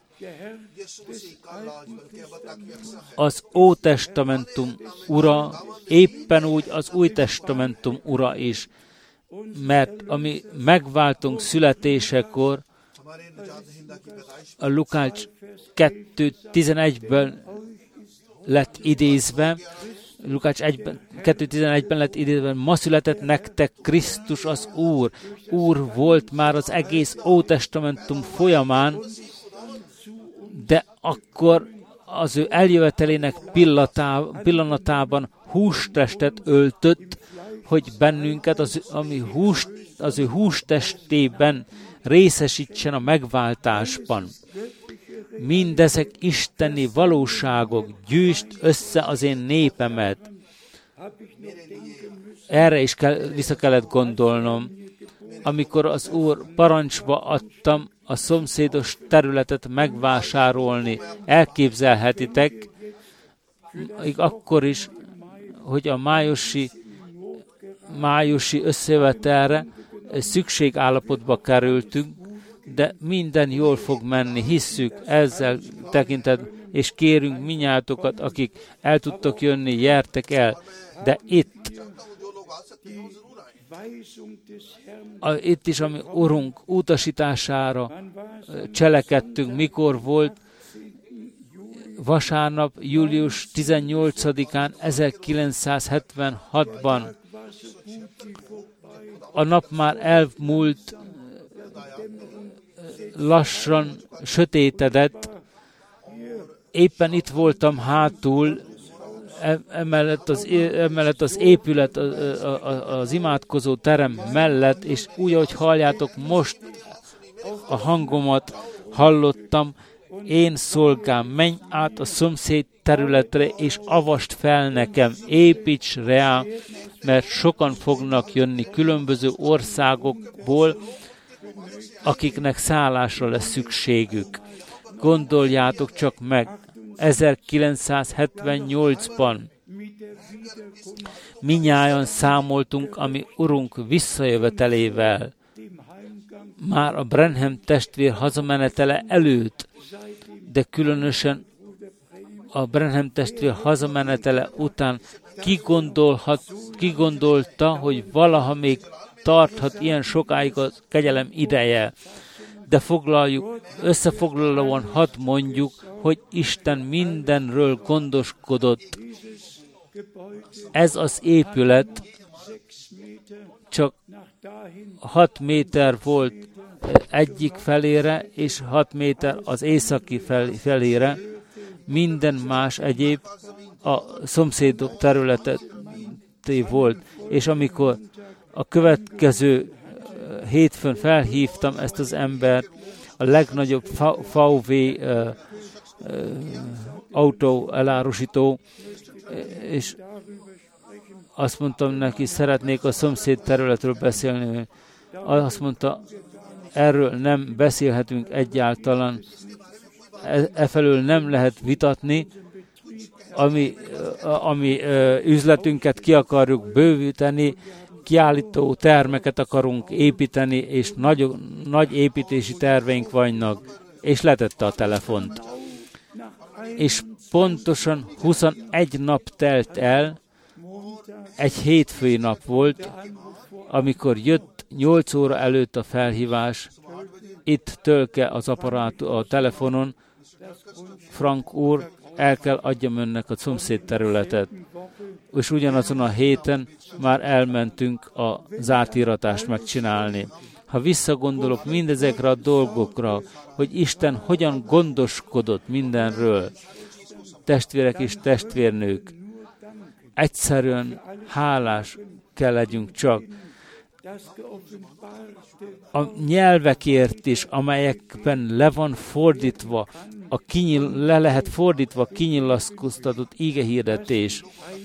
Az Ótestamentum ura, éppen úgy az Új Testamentum ura is, mert ami megváltunk születésekor, a Lukács 2.11-ben lett idézve, Lukács 2.11-ben lett idézve, ma született nektek Krisztus az Úr. Úr volt már az egész Ótestamentum folyamán, de akkor az ő eljövetelének pillanatában hústestet öltött, hogy bennünket az ő hústestében részesítsen a megváltásban. Mindezek isteni valóságok, gyűjtsd össze az én népemet. Erre is vissza kellett gondolnom, amikor az Úr parancsba adtam a szomszédos területet megvásárolni. Elképzelhetitek, még akkor is, hogy a májusi összejövetelre szükségállapotba kerültünk, de minden jól fog menni, hisszük ezzel tekintetben, és kérünk minnyátokat, akik el tudtok jönni, gyertek el, de itt is, ami Urunk utasítására cselekedtünk, mikor volt vasárnap, július 18-án, 1976-ban. A nap már elmúlt, lassan sötétedett. Éppen itt voltam hátul, emellett az épület, az imádkozó terem mellett, és úgy, ahogy halljátok, most a hangomat hallottam, én szolgám, menj át a szomszéd területre, és avast fel nekem, építs rá, mert sokan fognak jönni különböző országokból, akiknek szállásra lesz szükségük. Gondoljátok csak meg, 1978-ban Minnyájan számoltunk a mi Urunk visszajövetelével, már a Branham testvér hazamenetele előtt, de különösen a Branham testvér hazamenetele után ki gondolta, hogy valaha még tarthat ilyen sokáig a kegyelem ideje. De összefoglalóan hadd mondjuk, hogy Isten mindenről gondoskodott. Ez az épület csak 6 méter volt egyik felére, és 6 méter az északi felére. Minden más egyéb a szomszédok területé volt. És amikor a következő hétfőn felhívtam ezt az embert, a legnagyobb VW autó elárusító, és azt mondtam neki, szeretnék a szomszéd területről beszélni. Azt mondta, erről nem beszélhetünk egyáltalán, efelől nem lehet vitatni, ami üzletünket ki akarjuk bővíteni, kiállító termeket akarunk építeni, és nagy építési terveink vannak, és letette a telefont. És pontosan 21 nap telt el, egy hétfői nap volt, amikor jött 8 óra előtt a felhívás, itt tölke az a telefonon, Frank úr, el kell adjam önnek a szomszéd területet. És ugyanazon a héten már elmentünk az átíratást megcsinálni. Ha visszagondolok mindezekre a dolgokra, hogy Isten hogyan gondoskodott mindenről, testvérek és testvérnők, egyszerűen hálás kell legyünk csak. A nyelvekért is, amelyekben le van fordítva, le lehet fordítva kinyilatkoztatott ígehirdetés.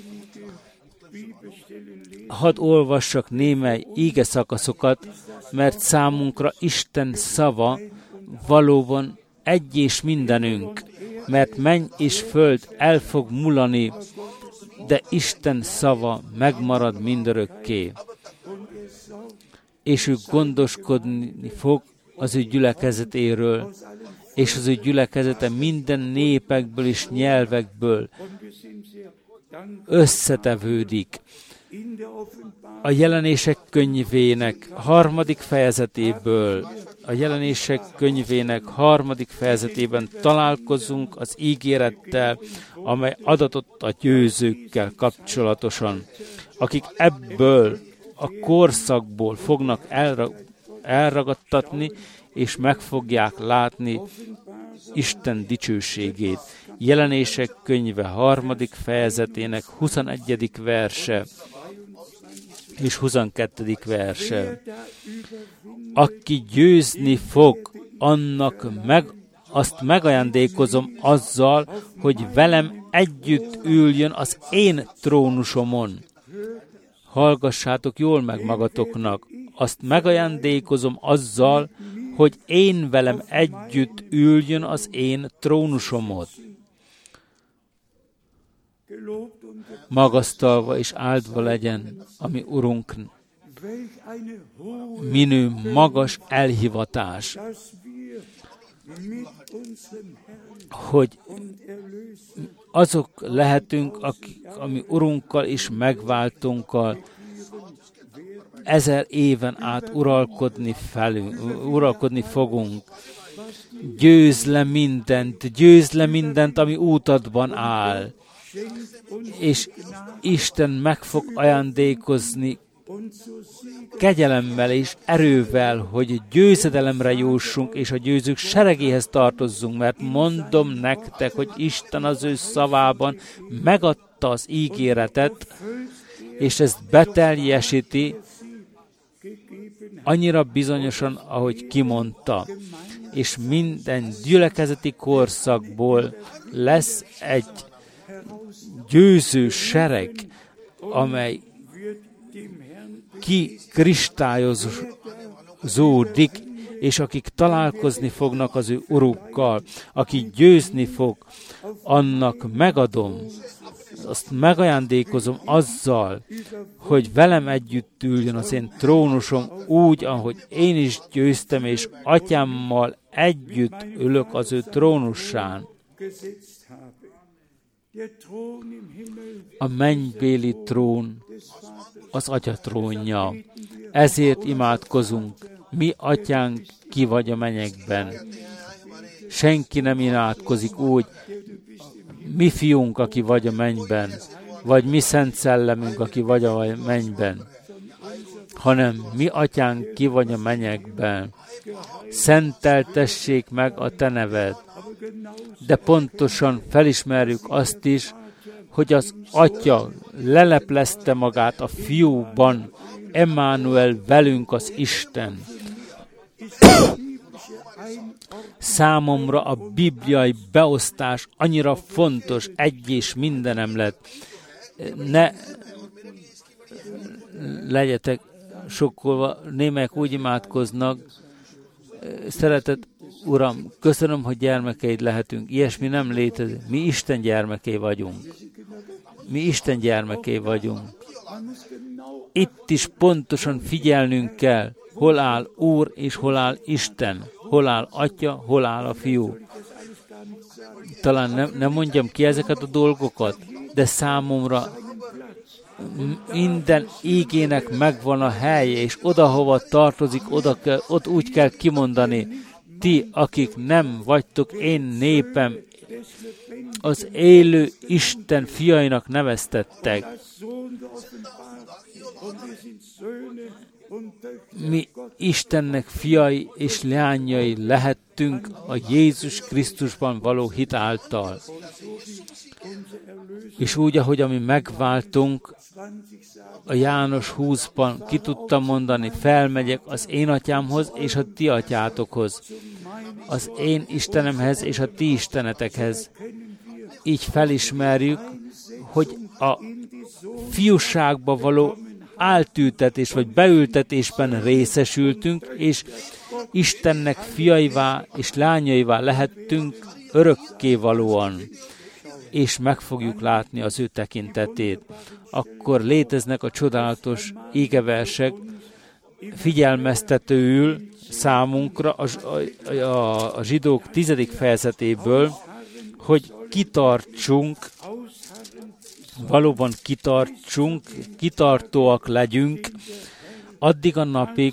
Hadd olvassak némely íge szakaszokat, mert számunkra Isten szava valóban egy és mindenünk, mert menny és föld el fog mulani, de Isten szava megmarad mindörökké. És ő gondoskodni fog az ő gyülekezetéről, és az ő gyülekezete minden népekből és nyelvekből összetevődik. A Jelenések könyvének 3. fejezetéből, a Jelenések könyvének 3. fejezetében találkozunk az ígérettel, amely adatott a győzőkkel kapcsolatosan, akik ebből a korszakból fognak elragadtatni, és meg fogják látni Isten dicsőségét. Jelenések könyve 3. fejezetének 21. verse és 22. verse. Aki győzni fog, azt megajándékozom azzal, hogy velem együtt üljön az én trónusomon. Hallgassátok jól meg magatoknak. Azt megajándékozom azzal, hogy én velem együtt üljön az én trónusomon. Magasztalva és áldva legyen a mi Urunk, minő magas elhivatás, hogy azok lehetünk, akik a mi Urunkkal és megváltunkkal 1000 éven át uralkodni fogunk. Győzd le mindent, ami útadban áll. És Isten meg fog ajándékozni kegyelemmel és erővel, hogy győzedelemre jussunk, és a győzők seregéhez tartozzunk, mert mondom nektek, hogy Isten az ő szavában megadta az ígéretet, és ezt beteljesíti annyira bizonyosan, ahogy kimondta. És minden gyülekezeti korszakból lesz egy győző sereg, amely kikristályozódik, és akik találkozni fognak az ő urukkal, aki győzni fog, annak megadom azt megajándékozom azzal, hogy velem együtt üljön az én trónusom úgy, ahogy én is győztem, és atyámmal együtt ülök az ő trónussán. A mennybéli trón az Atya trónja. Ezért imádkozunk. Mi atyánk, ki vagy a mennyekben. Senki nem imádkozik úgy, mi fiunk, aki vagy a mennyben, vagy mi szent szellemünk, aki vagy a mennyben, hanem mi atyánk, ki vagy a mennyekben. Szenteltessék meg a te neved. De pontosan felismerjük azt is, hogy az Atya leleplezte magát a fiúban, Emmanuel, velünk az Isten. Számomra a bibliai beosztás annyira fontos, egy és mindenem lett. Ne legyetek sokkolva, némelyek úgy imádkoznak, szeretett Uram, köszönöm, hogy gyermekeid lehetünk. Ilyesmi nem létezik. Mi Isten gyermekei vagyunk. Mi Isten gyermekei vagyunk. Itt is pontosan figyelnünk kell, hol áll Úr és hol áll Isten. Hol áll Atya, hol áll a Fiú. Talán nem mondjam ki ezeket a dolgokat, de számomra minden ígének megvan a helye, és oda, hova tartozik, ott úgy kell kimondani. Ti, akik nem vagytok én népem, az élő Isten fiainak neveztettek. Mi Istennek fiai és leányai lehettünk a Jézus Krisztusban való hit által. És úgy, ahogy mi megváltunk, a János 20-ban ki tudtam mondani, felmegyek az én atyámhoz és a ti atyátokhoz, az én Istenemhez és a ti istenetekhez. Így felismerjük, hogy a fiúságba való áltültetés vagy beültetésben részesültünk, és Istennek fiaivá és lányaivá lehettünk örökkévalóan, és meg fogjuk látni az ő tekintetét. Akkor léteznek a csodálatos égeversek figyelmeztetőül számunkra a zsidók 10. fejezetéből, hogy kitartsunk, valóban kitartsunk, kitartóak legyünk addig a napig,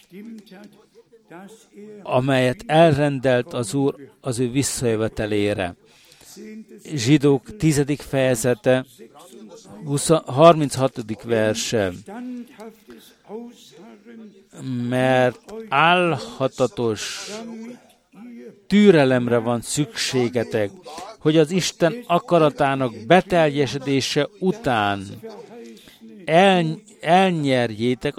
amelyet elrendelt az Úr az ő visszajövetelére. Zsidók 10. fejezete, 36. verse. Mert álhatatos türelemre van szükségetek, hogy az Isten akaratának beteljesedése után elnyerjétek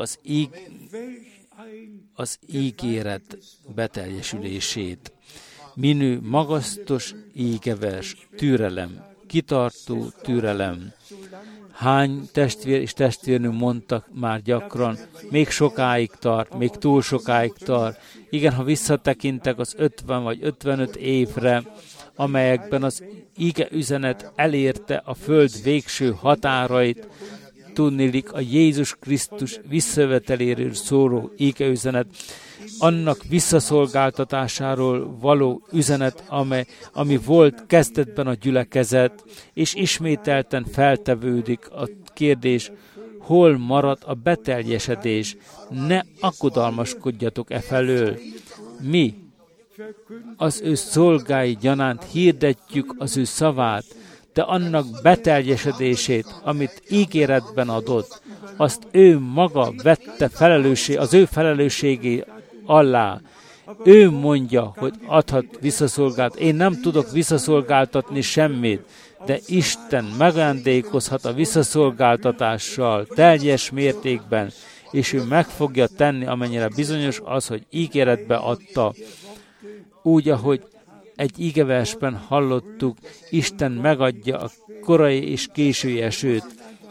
az ígéret beteljesülését. Minő magasztos ígevers, türelem, kitartó türelem. Hány testvér és testvérnő mondtak már gyakran, még sokáig tart, még túl sokáig tart. Igen, ha visszatekintek az 50 vagy 55 évre, amelyekben az ige üzenet elérte a föld végső határait, tudniillik a Jézus Krisztus visszajöveteléről szóló ige üzenet, annak visszaszolgáltatásáról való üzenet, ami volt kezdetben a gyülekezet, és ismételten feltevődik a kérdés, hol marad a beteljesedés? Ne aggodalmaskodjatok e felől. Mi, az ő szolgái gyanánt hirdetjük az ő szavát, de annak beteljesedését, amit ígéretben adott, azt ő maga vette az ő felelősségé alá. Ő mondja, hogy adhat visszaszolgáltat. Én nem tudok visszaszolgáltatni semmit, de Isten megajándékozhat a visszaszolgáltatással teljes mértékben, és ő meg fogja tenni, amennyire bizonyos az, hogy ígéretbe adta. Úgy, ahogy egy ígeversben hallottuk, Isten megadja a korai és késői esőt.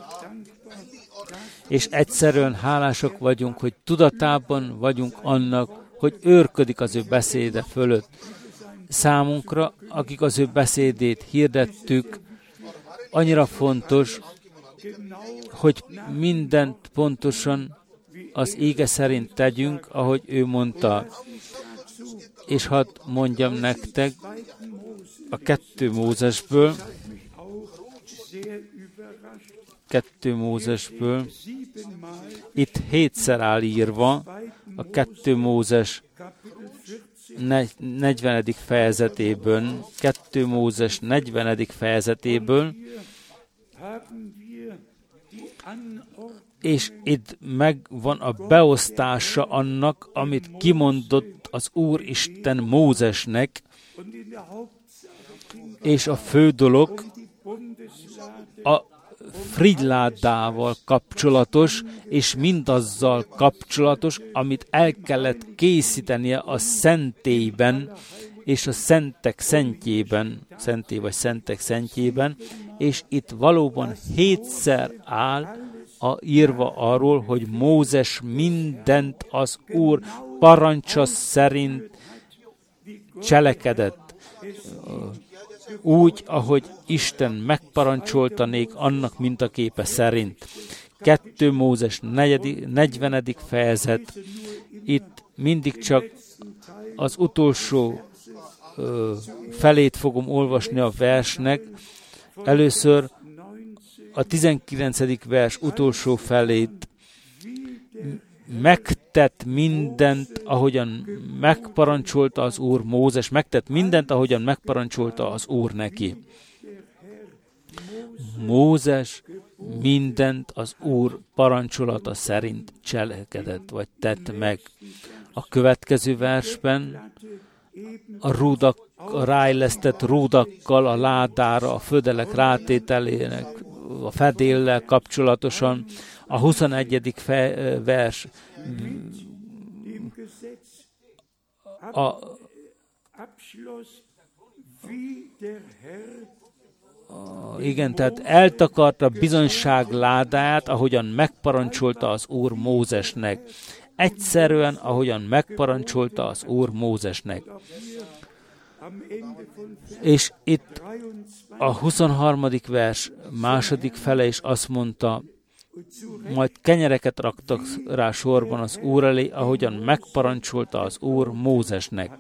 És egyszerűen hálásak vagyunk, hogy tudatában vagyunk annak, hogy őrködik az ő beszéde fölött. Számunkra, akik az ő beszédét hirdettük, annyira fontos, hogy mindent pontosan az ége szerint tegyünk, ahogy ő mondta. És hadd mondjam nektek a 2 Mózesből, itt 7-szer áll írva, a 2 Mózes 40. fejezetéből, 2 Mózes 40. fejezetéből, és itt megvan a beosztása annak, amit kimondott az Úristen Mózesnek, és a fő dolog a frigyládával kapcsolatos, és mindazzal kapcsolatos, amit el kellett készítenie a szentélyben, és a szentek szentjében, szentély vagy szentek szentjében, és itt valóban 7-szer áll írva arról, hogy Mózes mindent az Úr parancsa szerint cselekedett. Úgy, ahogy Isten megparancsolta nék annak mintaképe szerint. 2 Mózes 40. fejezet. Itt mindig csak az utolsó felét fogom olvasni a versnek. Először a 19. vers utolsó felét. Megtett mindent, ahogyan megparancsolta az Úr, Mózes megtett mindent, ahogyan megparancsolta az Úr neki. Mózes mindent az Úr parancsolata szerint cselekedett, vagy tett meg. A következő versben a ráillesztett rúdakkal a ládára, a födelek rátételének, a fedéllel kapcsolatosan, a 21. vers igen, tehát eltakarta bizonyság ládáját, ahogyan megparancsolta az Úr Mózesnek. Egyszerűen, ahogyan megparancsolta az Úr Mózesnek. És itt a 23. vers második fele is azt mondta, majd kenyereket raktak rá sorban az Úr elé, ahogyan megparancsolta az Úr Mózesnek.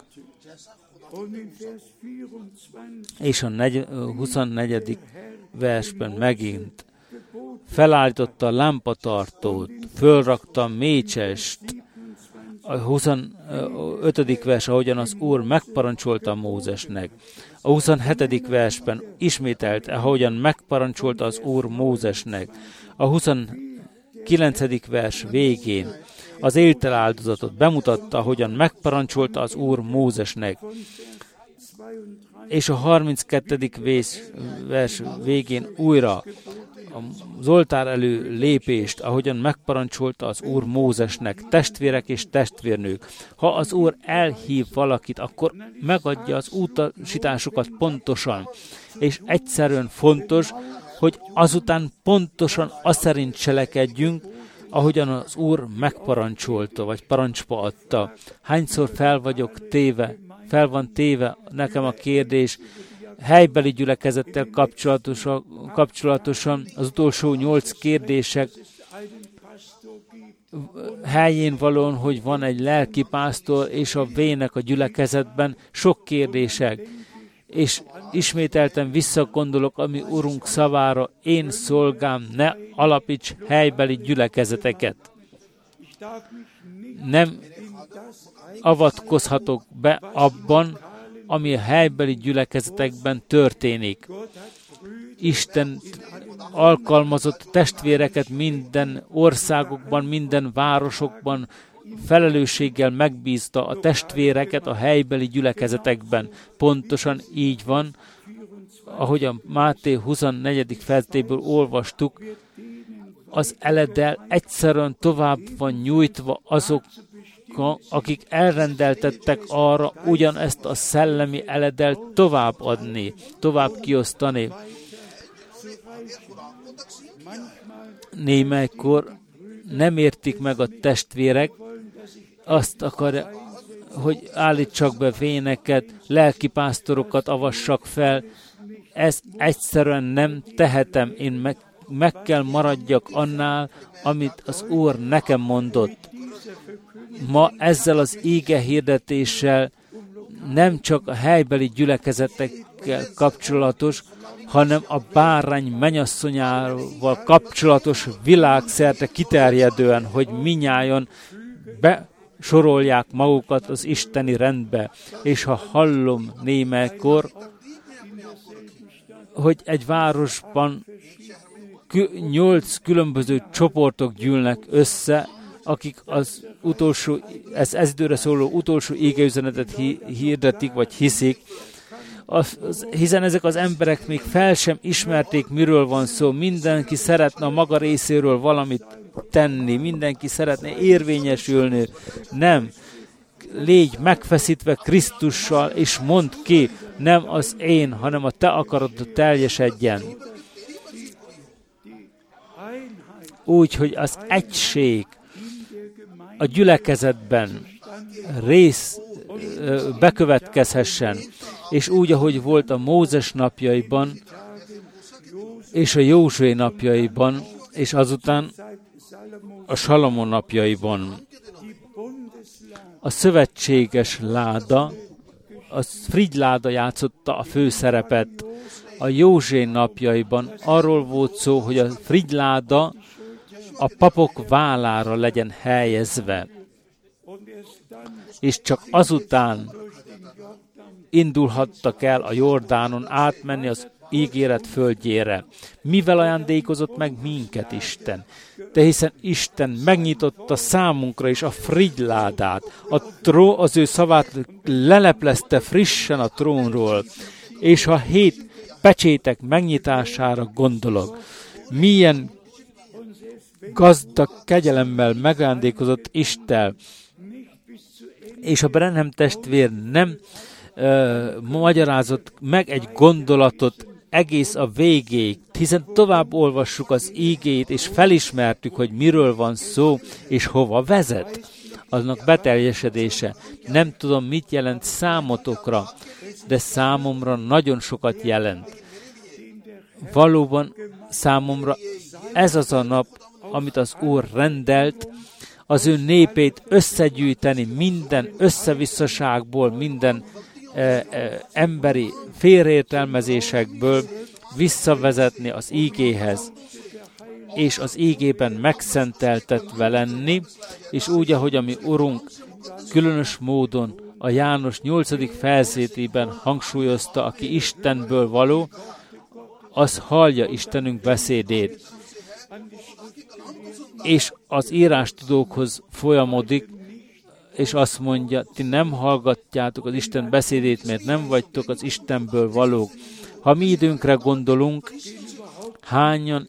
És a 24. versben megint felállította a lámpatartót, fölrakta a mécsest, a 25. vers, ahogyan az Úr megparancsolta Mózesnek. A 27. versben ismételt, ahogyan megparancsolta az Úr Mózesnek. A 29. vers végén az élteláldozatot bemutatta, ahogyan megparancsolta az Úr Mózesnek. És a 32. vers végén újra az oltár elő lépést, ahogyan megparancsolta az Úr Mózesnek, testvérek és testvérnők. Ha az Úr elhív valakit, akkor megadja az utasításokat pontosan. És egyszerűen fontos, hogy azután pontosan azt szerint cselekedjünk, ahogyan az Úr megparancsolta, vagy parancsba adta. Hányszor fel van téve nekem a kérdés, helybeli gyülekezettel kapcsolatosan az utolsó 8 kérdések helyén valóan, hogy van egy lelkipásztor és a vének a gyülekezetben, sok kérdések. És ismételten visszagondolok, ami Urunk szavára, én szolgám, ne alapíts helybeli gyülekezeteket. Nem avatkozhatok be abban, ami a helybeli gyülekezetekben történik. Isten alkalmazott testvéreket minden országokban, minden városokban felelősséggel megbízta a testvéreket a helybeli gyülekezetekben. Pontosan így van, ahogy a Máté 24. fejezetéből olvastuk, az eledel egyszerűen tovább van nyújtva azok, akik elrendeltettek arra ugyanezt a szellemi eledelt tovább adni, tovább kiosztani. Némelykor nem értik meg a testvérek, azt akarja, hogy állítsak be véneket, lelkipásztorokat avassak fel. Ezt egyszerűen nem tehetem. Én meg kell maradjak annál, amit az Úr nekem mondott. Ma ezzel az íge hirdetéssel nem csak a helybeli gyülekezetekkel kapcsolatos, hanem a bárány mennyasszonyával kapcsolatos világszerte kiterjedően, hogy minnyájan besorolják magukat az isteni rendbe. És ha hallom némelykor, hogy egy városban 8 különböző csoportok gyűlnek össze, akik az utolsó, ez időre szóló utolsó égeüzenetet hirdetik, vagy hiszik, hiszen ezek az emberek még fel sem ismerték, miről van szó. Mindenki szeretne a maga részéről valamit tenni, mindenki szeretne érvényesülni. Nem. Légy megfeszítve Krisztussal, és mondd ki, nem az én, hanem a te akaratod teljesedjen. Úgy, hogy az egység a gyülekezetben bekövetkezhessen, és úgy, ahogy volt a Mózes napjaiban, és a Józsué napjaiban, és azután a Salamon napjaiban. A szövetséges láda, a frigyláda játszotta a főszerepet. A Józsué napjaiban arról volt szó, hogy a frigyláda a papok vállára legyen helyezve, és csak azután indulhattak el a Jordánon átmenni az ígéret földjére. Mivel ajándékozott meg minket Isten? De hiszen Isten megnyitotta számunkra is a frigyládát, az ő szavát leleplezte frissen a trónról, és a 7 pecsétek megnyitására gondolok. Milyen gazdag kegyelemmel megajándékozott Isten, és a Branham testvér nem magyarázott meg egy gondolatot egész a végéig, hiszen tovább olvassuk az ígét, és felismertük, hogy miről van szó, és hova vezet annak beteljesedése. Nem tudom, mit jelent számotokra, de számomra nagyon sokat jelent. Valóban számomra ez az a nap, amit az Úr rendelt, az ő népét összegyűjteni minden összevisszaságból, minden emberi félreértelmezésekből visszavezetni az ígéhez, és az ígében megszenteltetve lenni, és úgy, ahogy a mi Urunk különös módon a János 8. fejezetében hangsúlyozta, aki Istenből való, az hallja Istenünk beszédét, és az írástudókhoz folyamodik, és azt mondja, ti nem hallgatjátok az Isten beszédét, mert nem vagytok az Istenből valók. Ha mi időnkre gondolunk, hányan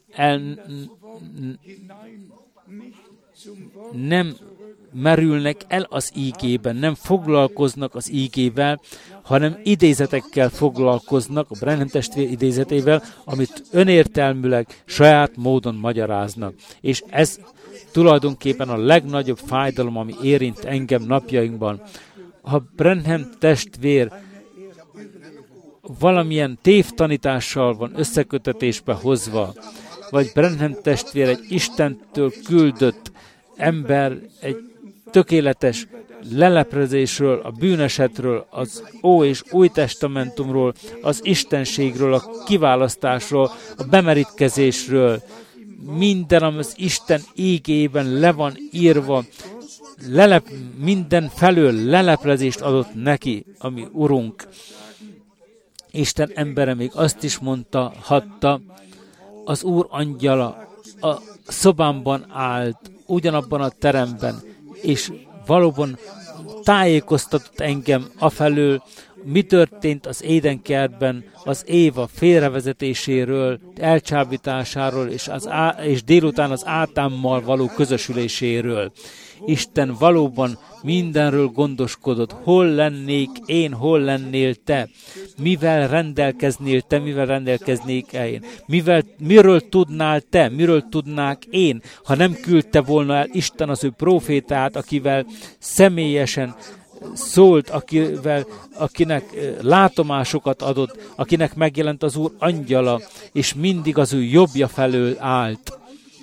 nem merülnek el az ígében, nem foglalkoznak az ígével, hanem idézetekkel foglalkoznak, a Branham testvér idézetével, amit önértelműleg saját módon magyaráznak. És ez tulajdonképpen a legnagyobb fájdalom, ami érint engem napjainkban. Ha Branham testvér valamilyen tévtanítással van összekötetésbe hozva, vagy Branham testvér egy Istentől küldött ember, egy tökéletes leleplezésről, a bűnesetről, az Ó és Új Testamentumról, az istenségről, a kiválasztásról, a bemerítkezésről, minden, ami az Isten ígében le van írva, minden felől leleplezést adott neki, ami Urunk. Isten embere még azt is mondhatta, az Úr angyala a szobámban állt, ugyanabban a teremben, és valóban tájékoztatott engem afelől, mi történt az Édenkertben, az Éva félrevezetéséről, elcsábításáról, és délután az Ádámmal való közösüléséről. Isten valóban mindenről gondoskodott. Hol lennék én, hol lennél te? Mivel rendelkeznél te, mivel rendelkeznék én? Miről tudnál te, miről tudnák én, ha nem küldte volna el Isten az ő profétát, akivel személyesen szólt, akinek látomásokat adott, akinek megjelent az Úr angyala, és mindig az ő jobbja felől állt.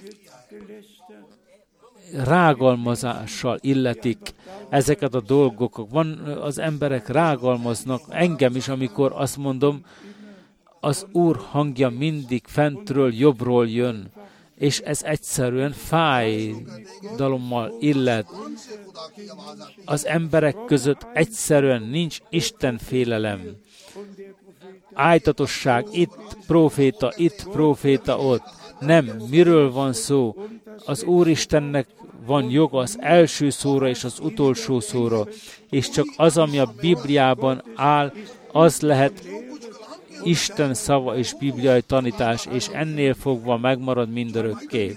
Rágalmazással illetik ezeket a dolgok. Az emberek rágalmaznak, engem is, amikor azt mondom, az Úr hangja mindig fentről, jobbról jön, és ez egyszerűen fájdalommal illet. Az emberek között egyszerűen nincs Isten félelem. Ájtatosság, itt proféta ott. Nem, miről van szó? Az Úristennek van joga az első szóra és az utolsó szóra, és csak az, ami a Bibliában áll, az lehet Isten szava és bibliai tanítás, és ennél fogva megmarad mindörökké.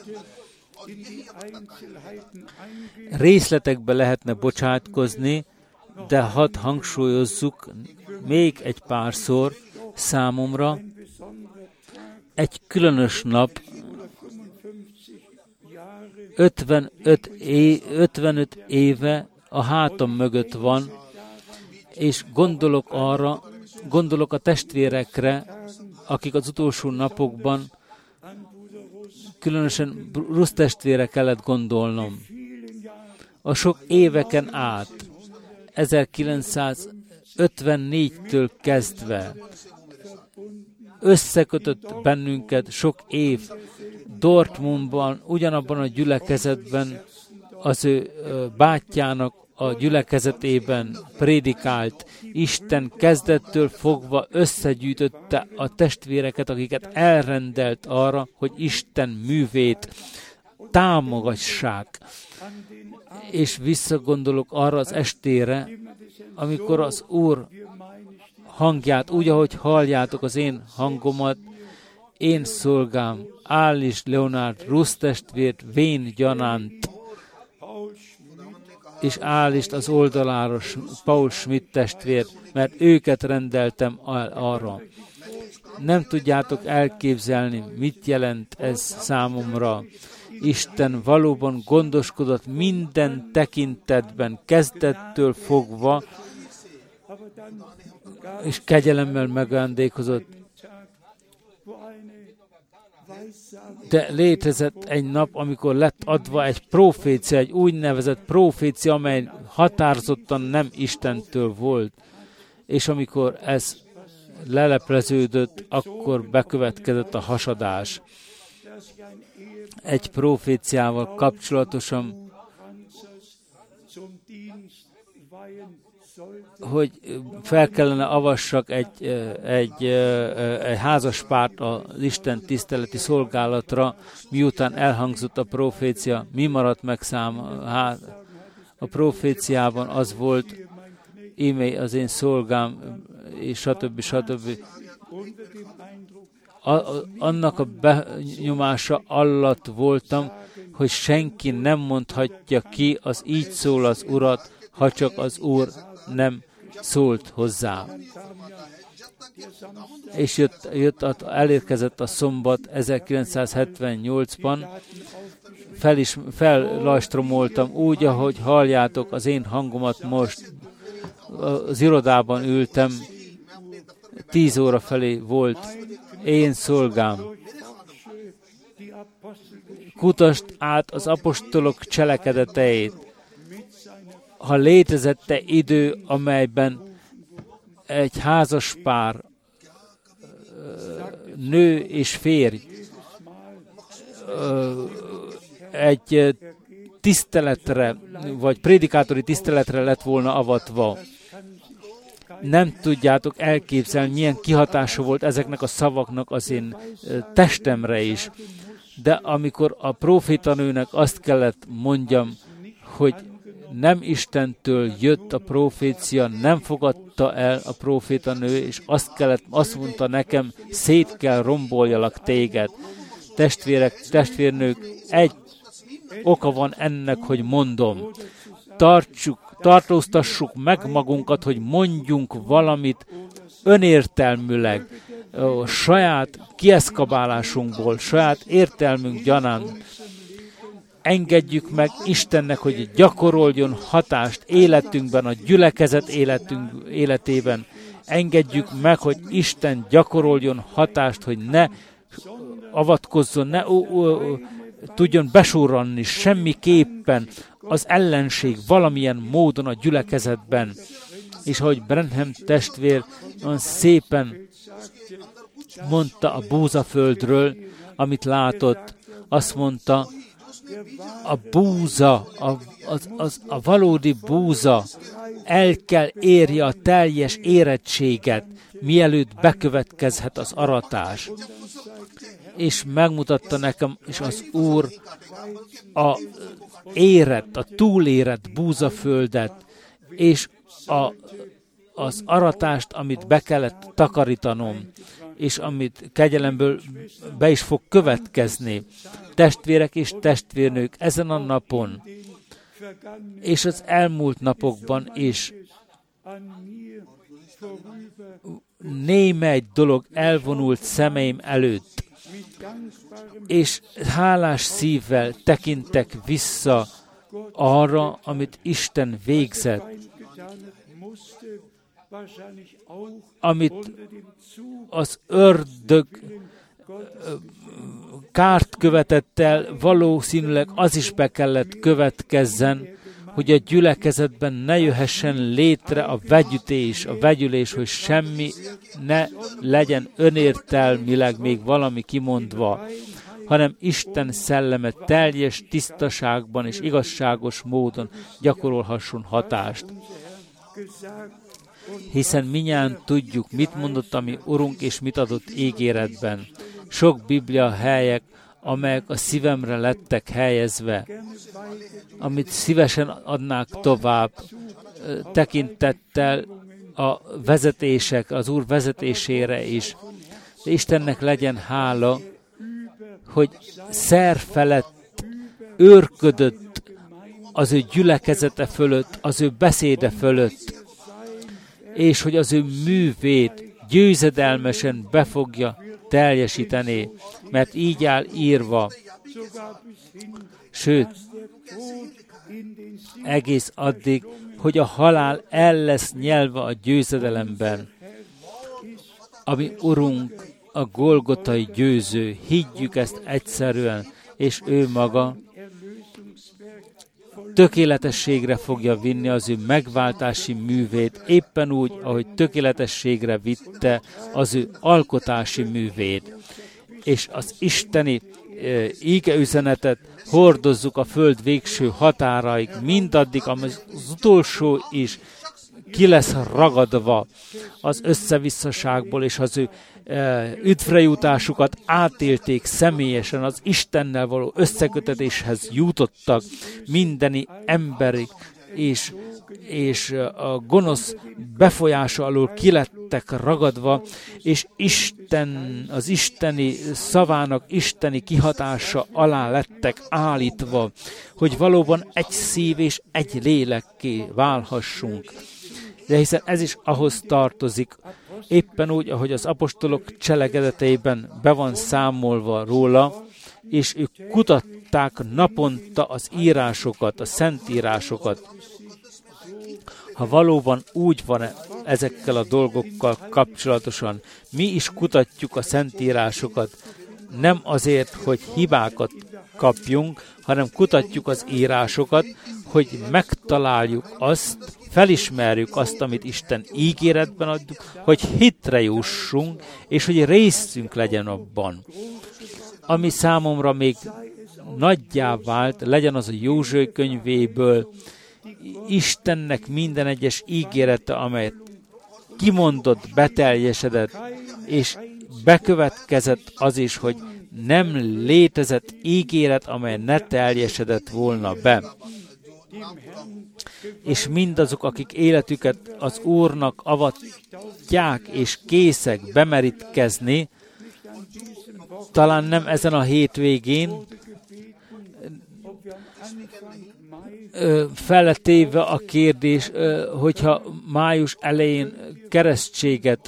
Részletekbe lehetne bocsátkozni, de hadd hangsúlyozzuk még egy párszor számomra, egy különös nap, 55 éve a hátam mögött van, és gondolok a testvérekre, akik az utolsó napokban, különösen Rusz testvére kellett gondolnom. A sok éveken át, 1954-től kezdve összekötött bennünket sok év. Dortmundban, ugyanabban a gyülekezetben az ő bátyjának a gyülekezetében prédikált. Isten kezdettől fogva összegyűjtötte a testvéreket, akiket elrendelt arra, hogy Isten művét támogassák. És visszagondolok arra az estére, amikor az Úr hangját, úgy, ahogy halljátok az én hangomat, én szolgám, Ális Leonard Rusz testvért, vén gyanánt, és Álist az oldalára Paul Schmidt testvért, mert őket rendeltem arra. Nem tudjátok elképzelni, mit jelent ez számomra. Isten valóban gondoskodott minden tekintetben, kezdettől fogva, és kegyelemmel megajándékozott. De létezett egy nap, amikor lett adva egy profécia, egy úgynevezett profécia, amely határozottan nem Istentől volt. És amikor ez lelepleződött, akkor bekövetkezett a hasadás. Egy proféciával kapcsolatosan, hogy fel kellene avassak egy házaspárt az Isten tiszteleti szolgálatra, miután elhangzott a profécia. Mi maradt meg a proféciában az volt, íme az én szolgám, és stb. Annak a benyomása alatt voltam, hogy senki nem mondhatja ki az így szól az Urat, ha csak az Úr nem szólt hozzá. És elérkezett a szombat 1978-ban, fellajstromoltam úgy, ahogy halljátok az én hangomat most. Az irodában ültem, 10 óra felé volt, én szolgám. Kutasd át az apostolok cselekedeteit. Ha létezette idő, amelyben egy házas pár, nő és férj egy tiszteletre, vagy prédikátori tiszteletre lett volna avatva, nem tudjátok elképzelni, milyen kihatása volt ezeknek a szavaknak az én testemre is. De amikor a profétanőnek azt kellett mondjam, hogy nem Istentől jött a profécia, nem fogadta el a profétanő, és azt mondta nekem, szét kell romboljalak téged. Testvérek, testvérnők, egy oka van ennek, hogy mondom. Tartóztassuk meg magunkat, hogy mondjunk valamit önértelműleg, saját kieszkabálásunkból, saját értelmünk gyanán. engedjük meg Istennek, hogy gyakoroljon hatást életünkben, a gyülekezet életében. Engedjük meg, hogy Isten gyakoroljon hatást, hogy ne avatkozzon, ne tudjon besurranni semmiképpen az ellenség valamilyen módon a gyülekezetben. És ahogy Branham testvér olyan szépen mondta a búzaföldről, amit látott, azt mondta, a búza, a valódi búza el kell érje a teljes érettséget, mielőtt bekövetkezhet az aratás. És megmutatta nekem, és az Úr a túlérett búzaföldet, és az aratást, amit be kellett takarítanom, és amit kegyelemből be is fog következni. Testvérek és testvérnők, ezen a napon, és az elmúlt napokban is némely dolog elvonult szemeim előtt, és hálás szívvel tekintek vissza arra, amit Isten végzett, amit az ördög kárt követett el, valószínűleg az is be kellett következzen, hogy a gyülekezetben ne jöhessen létre a vegyütés, a vegyülés, hogy semmi ne legyen önértelmileg még valami kimondva, hanem Isten szelleme teljes tisztaságban és igazságos módon gyakorolhasson hatást. Hiszen mindjárt tudjuk, mit mondott a mi Urunk, és mit adott ígéretben. Sok Biblia helyek, amelyek a szívemre lettek helyezve, amit szívesen adnák tovább, tekintettel a vezetések, az Úr vezetésére is. De Istennek legyen hála, hogy szer felett őrködött az ő gyülekezete fölött, az ő beszéde fölött, és hogy az ő művét győzedelmesen be fogja teljesíteni, mert így áll írva, sőt, egész addig, hogy a halál el lesz nyelve a győzedelemben. Ami Urunk a Golgotai győző, higgyük ezt egyszerűen, és ő maga tökéletességre fogja vinni az ő megváltási művét, éppen úgy, ahogy tökéletességre vitte az ő alkotási művét. És az isteni ígeüzenetet hordozzuk a föld végső határaig, mindaddig, amíg az utolsó is ki lesz ragadva az összevisszaságból, és az ő üdvrejutásukat átélték személyesen, az Istennel való összekötetéshez jutottak mindeni emberi, és a gonosz befolyása alól kilettek ragadva, és az isteni szavának isteni kihatása alá lettek állítva, hogy valóban egy szív és egy lélekké válhassunk. De hiszen ez is ahhoz tartozik, éppen úgy, ahogy az apostolok cselekedeteiben be van számolva róla, és ők kutatták naponta az írásokat, a szentírásokat. Ha valóban úgy van ezekkel a dolgokkal kapcsolatosan, mi is kutatjuk a szentírásokat, nem azért, hogy hibákat kapjunk, hanem kutatjuk az írásokat, hogy megtaláljuk azt, felismerjük azt, amit Isten ígéretben adjuk, hogy hitre jussunk, és hogy részünk legyen abban. Ami számomra még nagyjá vált, legyen az a Józsué könyvéből, Istennek minden egyes ígérete, amelyet kimondott, beteljesedett, és bekövetkezett az is, hogy nem létezett ígéret, amely ne teljesedett volna be. És mindazok, akik életüket az Úrnak avatják, és készek bemerítkezni, talán nem ezen a hétvégén, feltéve a kérdés, hogyha május elején keresztséget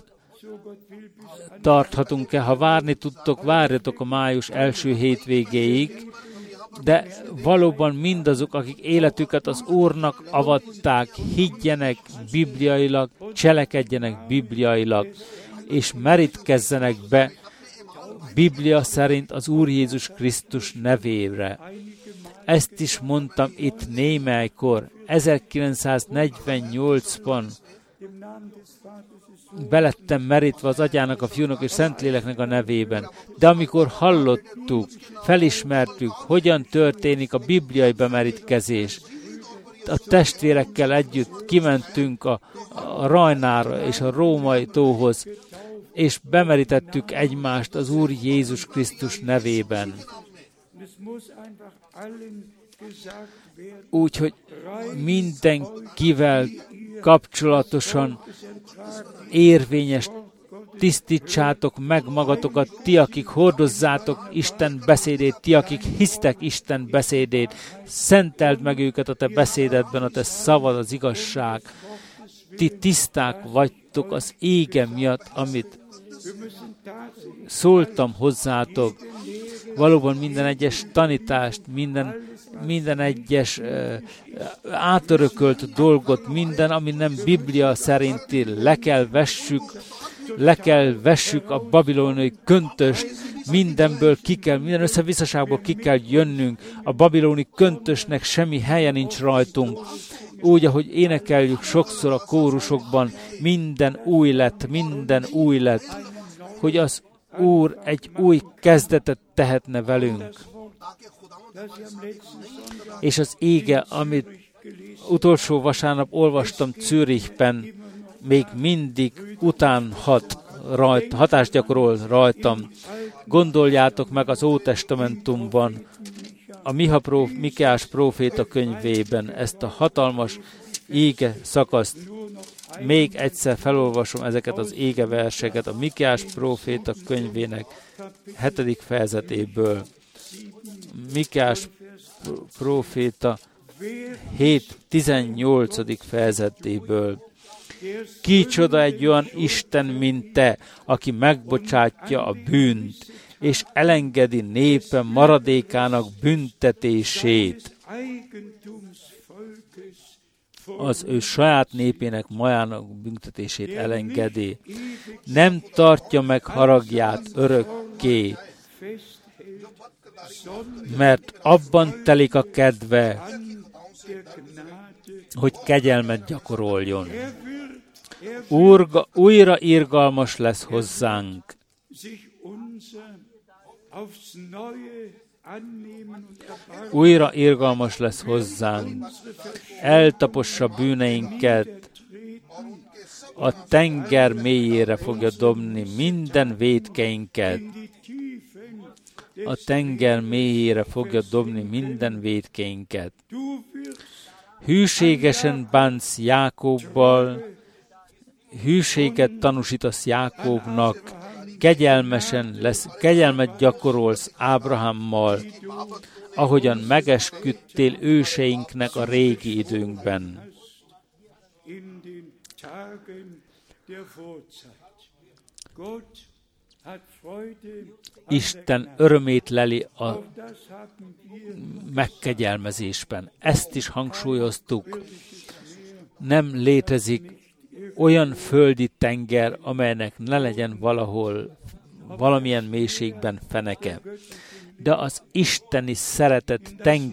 tarthatunk-e. Ha várni tudtok, várjatok a május első hétvégéig, de valóban mindazok, akik életüket az Úrnak avatták, higgyenek bibliailag, cselekedjenek bibliailag, és merítkezzenek be Biblia szerint az Úr Jézus Krisztus nevére. Ezt is mondtam itt némelykor, 1948-ban belettem merítve az Atyának, a Fiúnak és Szentléleknek a nevében. De amikor hallottuk, felismertük, hogyan történik a bibliai bemerítkezés, a testvérekkel együtt kimentünk a Rajnára és a Római tóhoz, és bemerítettük egymást az Úr Jézus Krisztus nevében. Úgyhogy mindenkivel kapcsolatosan érvényes, tisztítsátok meg magatokat, ti, akik hordozzátok Isten beszédét, ti, akik hisztek Isten beszédét, szenteld meg őket a te beszédedben, a te szavad az igazság. Ti tiszták vagytok az ége miatt, amit szóltam hozzátok. Valóban minden egyes tanítást, minden egyes átörökölt dolgot, minden, ami nem Biblia szerinti, le kell vessük a babiloniai köntöst, minden összevisszaságból ki kell jönnünk, a babiloni köntösnek semmi helye nincs rajtunk. Úgy, ahogy énekeljük sokszor a kórusokban, minden új lett, hogy az Úr egy új kezdetet tehetne velünk. És az ége, amit utolsó vasárnap olvastam Zürichben, még mindig hatást gyakorol rajtam. Gondoljátok meg az Ótestamentumban, a Mikeás próféta könyvében ezt a hatalmas ége szakaszt. Még egyszer felolvasom ezeket az ége verseket a Mikeás próféta könyvének 7. fejezetéből. Mikeás próféta 7-18. fejezetéből. Kicsoda egy olyan Isten, mint te, aki megbocsátja a bűnt, és elengedi népe maradékának büntetését. Az ő saját népének majának büntetését elengedi. Nem tartja meg haragját örökké, mert abban telik a kedve, hogy kegyelmet gyakoroljon. Újra irgalmas lesz hozzánk. Újra irgalmas lesz hozzánk. Eltapossa bűneinket. A tenger mélyére fogja dobni minden vétkeinket. A tenger mélyére fogja dobni minden vétkeinket. Hűségesen bánsz Jákobbal, hűséget tanúsítasz Jákobnak, kegyelmet gyakorolsz Ábrahámmal, ahogyan megesküdtél őseinknek a régi időnkben. Isten örömét leli a megkegyelmezésben. Ezt is hangsúlyoztuk. Nem létezik olyan földi tenger, amelynek ne legyen valahol, valamilyen mélységben feneke. De az isteni szeretet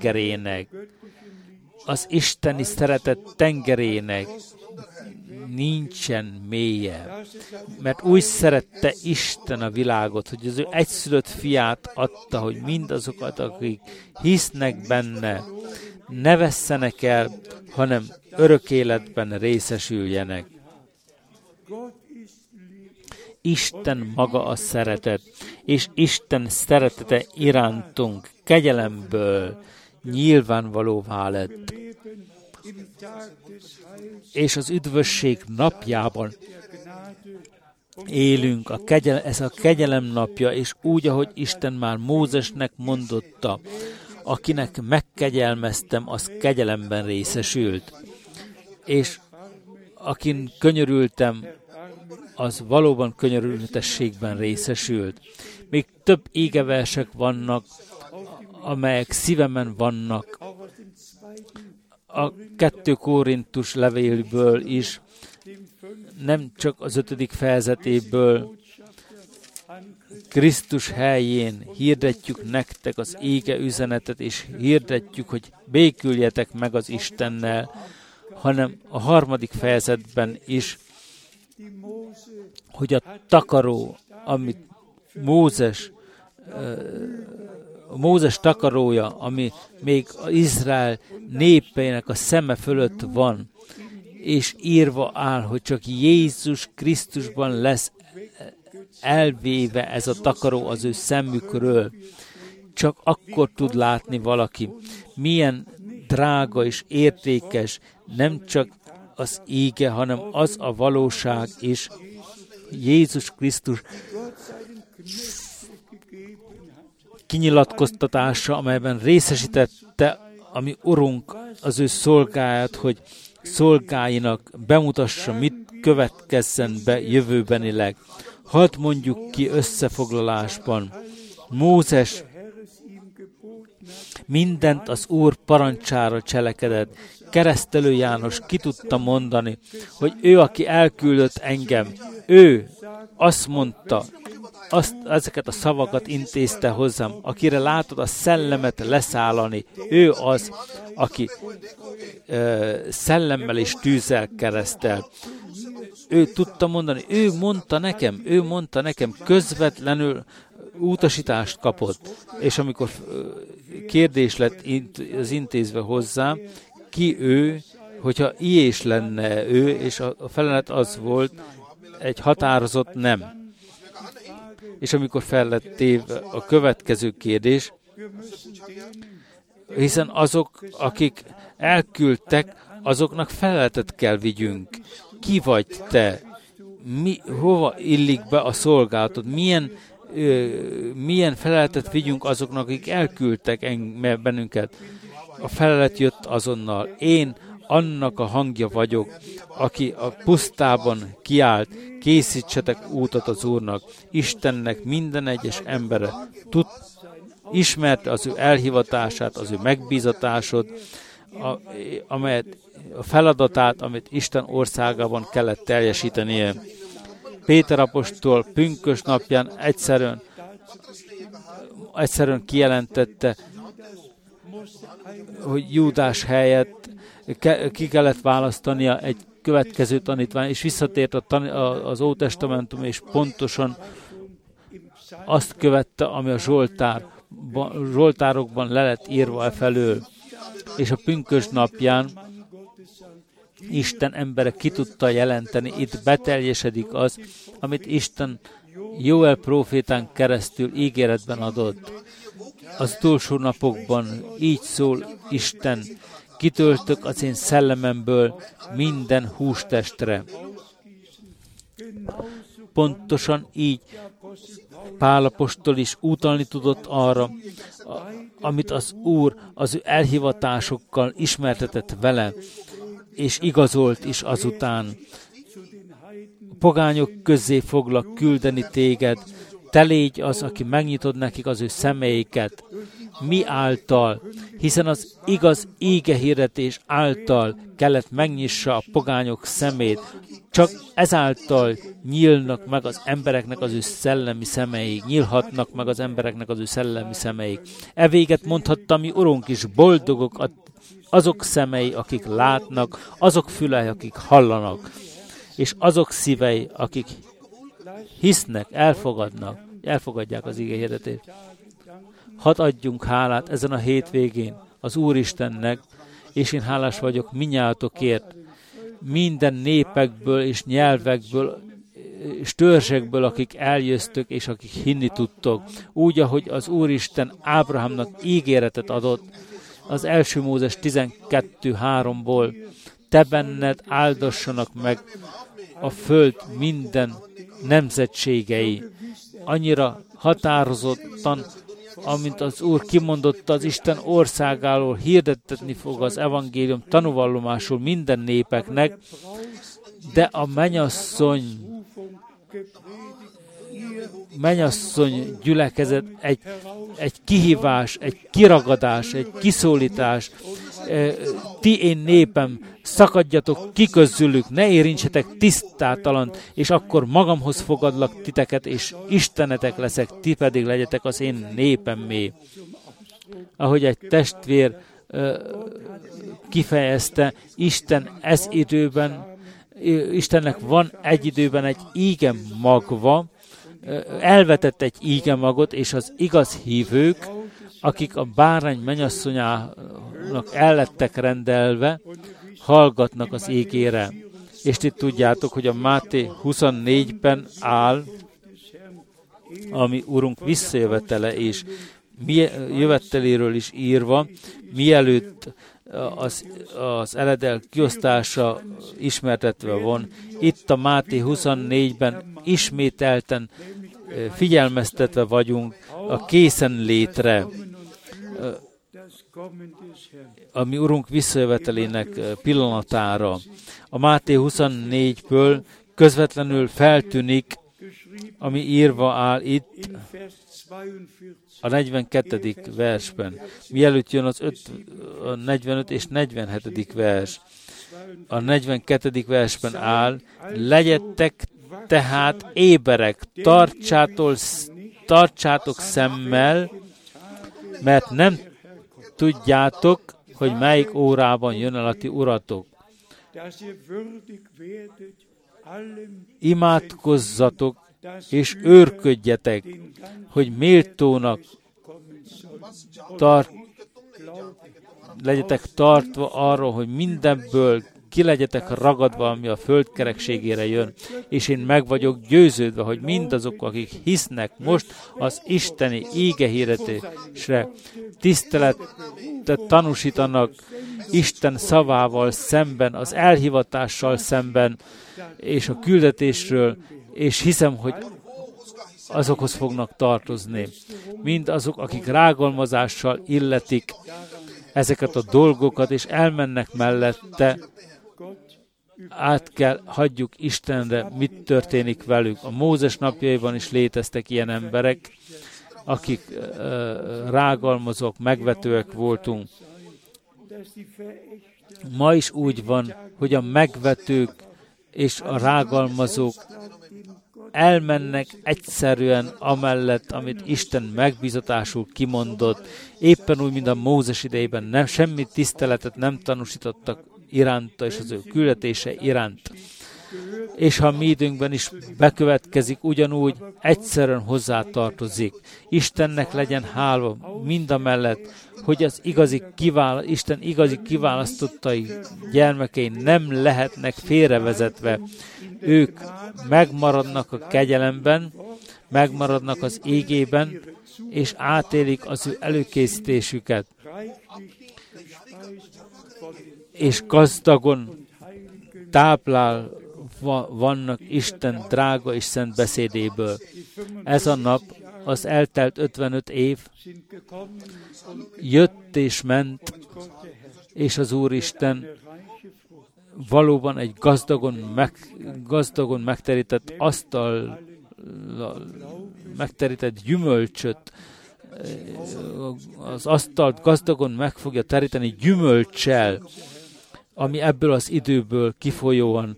tengerének nincsen mélye. Mert úgy szerette Isten a világot, hogy az ő egyszülött fiát adta, hogy mindazokat, akik hisznek benne, ne vesszenek el, hanem örök életben részesüljenek. Isten maga a szeretet, és Isten szeretete irántunk kegyelemből nyilvánvalóvá lett. És az üdvösség napjában élünk, ez a kegyelem napja, és úgy, ahogy Isten már Mózesnek mondotta, akinek megkegyelmeztem, az kegyelemben részesült. És akin könyörültem, az valóban könyörültességben részesült. Még több égeversek vannak amelyek szívemen vannak. A 2 Korintus levélből is, nem csak az 5. fejezetéből, Krisztus helyén hirdetjük nektek az ége üzenetet, és hirdetjük, hogy béküljetek meg az Istennel, hanem a 3. fejezetben is, hogy a takaró, amit Mózes takarója, ami még az Izrael népeinek a szeme fölött van, és írva áll, hogy csak Jézus Krisztusban lesz elvéve ez a takaró az ő szemükről. Csak akkor tud látni valaki, milyen drága és értékes nem csak az íge, hanem az a valóság is, Jézus Krisztus kinyilatkoztatása, amelyben részesítette a mi Urunk az ő szolgáját, hogy szolgáinak bemutassa, mit következzen be jövőbenileg. Hadd mondjuk ki összefoglalásban. Mózes mindent az Úr parancsára cselekedett. Keresztelő János ki tudta mondani, hogy ő, aki elküldött engem, ő azt mondta, ezeket a szavakat intézte hozzám, akire látod a szellemet leszállani, ő az, aki szellemmel és tűzzel keresztel. Ő tudta mondani, ő mondta nekem, közvetlenül utasítást kapott, és amikor kérdés lett az intézve hozzá, ki ő, hogyha ilyes lenne ő, és a felelet az volt, egy határozott nem. És amikor fel lett téve a következő kérdés, hiszen azok, akik elküldtek, azoknak feleletet kell vigyünk. Ki vagy te? Hova illik be a szolgálatod? Milyen feleletet vigyünk azoknak, akik elküldtek bennünket? A felelet jött azonnal. Én annak a hangja vagyok, aki a pusztában kiált, készítsetek útat az Úrnak. Istennek minden egyes embere ismerte az ő elhivatását, az ő megbízatásod, a feladatát, amit Isten országában kellett teljesítenie. Péter apostol pünkös napján egyszerűen kijelentette, hogy Júdás helyett ki kellett választania egy következő tanítvány, és visszatért az Ótestamentum, és pontosan azt követte, ami a Zsoltárokban le lett írva felől. És a pünkös napján Isten embere ki tudta jelenteni, itt beteljesedik az, amit Isten Jóel prófétán keresztül ígéretben adott. Az utolsó napokban így szól Isten, kitöltök az én szellememből minden hústestre. Pontosan így Pál apostol is utalni tudott arra, amit az Úr az ő elhivatásokkal ismertetett vele, és igazolt is azután. A pogányok közé foglak küldeni téged, te légy az, aki megnyitod nekik az ő szemeiket. Mi által? Hiszen az igaz ígehirdetés által kellett megnyissa a pogányok szemét. Csak ezáltal nyílnak meg az embereknek az ő szellemi szemeik. Nyílhatnak meg az embereknek az ő szellemi szemeik. E véget mondhatta mi Urunk is, boldogok azok szemei, akik látnak, azok fülei, akik hallanak, és azok szívei, akik hisznek, elfogadják az ige hirdetést. Hadd adjunk hálát ezen a hétvégén az Úristennek, és én hálás vagyok minnyájatokért, minden népekből és nyelvekből és törzsekből, akik eljöztök és akik hinni tudtok. Úgy, ahogy az Úristen Ábrahámnak ígéretet adott, az 1. Mózes 12:3-ból, te benned áldassanak meg a föld minden nemzetségei. Annyira határozottan, amint az Úr kimondotta, az Isten országáról hirdettetni fog az evangélium tanúvallomásul minden népeknek, de a mennyasszony mennyasszony gyülekezet egy kihívás, egy kiragadás, egy kiszólítás. Ti én népem, szakadjatok ki közülük, ne érintsetek tisztátalant, és akkor magamhoz fogadlak titeket, és istenetek leszek, ti pedig legyetek az én népemmé. Ahogy egy testvér kifejezte, Istennek van egy időben egy íge magva, elvetett egy íge magot, és az igaz hívők, akik a bárány mennyasszonyának el lettek rendelve, hallgatnak az ígére. És itt tudjátok, hogy a Máté 24-ben áll, ami Urunk visszajövetele és jöveteléről is írva, mielőtt az eledel kiosztása ismertetve van. Itt a Máté 24-ben ismételten figyelmeztetve vagyunk a készenlétre, ami Urunk visszajövetelének pillanatára. A Máté 24-ből közvetlenül feltűnik, ami írva áll itt, a 42. versben. Mielőtt jön a 45 és 47. vers. A 42. versben áll, legyetek tehát éberek, tartsátok szemmel, mert nem tudjátok, hogy melyik órában jön el a ti uratok. Imádkozzatok, és őrködjetek, hogy méltónak legyetek tartva arra, hogy mindenből ki legyetek ragadva, ami a föld kerekségére jön. És én meg vagyok győződve, hogy mindazok, akik hisznek most az isteni ígehirdetésre, tiszteletet tanúsítanak Isten szavával szemben, az elhivatással szemben, és a küldetésről, és hiszem, hogy azokhoz fognak tartozni. Mind azok, akik rágalmazással illetik ezeket a dolgokat, és elmennek mellette, hagyjuk Istenre, mit történik velük. A Mózes napjaiban is léteztek ilyen emberek, akik rágalmazók, megvetőek voltunk. Ma is úgy van, hogy a megvetők és a rágalmazók elmennek egyszerűen amellett, amit Isten megbízatásul kimondott, éppen úgy, mint a Mózes idejében semmi tiszteletet nem tanúsítottak iránta és az ő küldetése iránt. És ha mi időnkben is bekövetkezik, ugyanúgy egyszerűen hozzátartozik. Istennek legyen hála mindamellett, hogy az Isten igazi kiválasztottai gyermekei nem lehetnek félrevezetve. Ők megmaradnak a kegyelemben, megmaradnak az ígében, és átélik az ő előkészítésüket. És gazdagon táplálva vannak Isten drága és szent beszédéből. Ez a nap, az eltelt 55 év, jött és ment, és az Úristen valóban egy gazdagon megterített asztal, megterített gyümölcsöt, az asztalt gazdagon meg fogja teríteni gyümölccsel, ami ebből az időből kifolyóan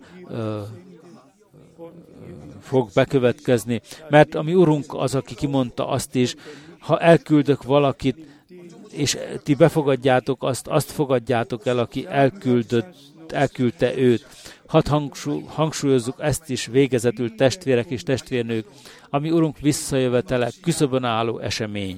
fog bekövetkezni. Mert a mi Urunk az, aki kimondta azt is, ha elküldök valakit, és ti befogadjátok azt fogadjátok el, aki elküldte őt. Hadd hangsúlyozzuk ezt is végezetül, testvérek és testvérnők, ami Urunk visszajövetele küszöbön álló esemény.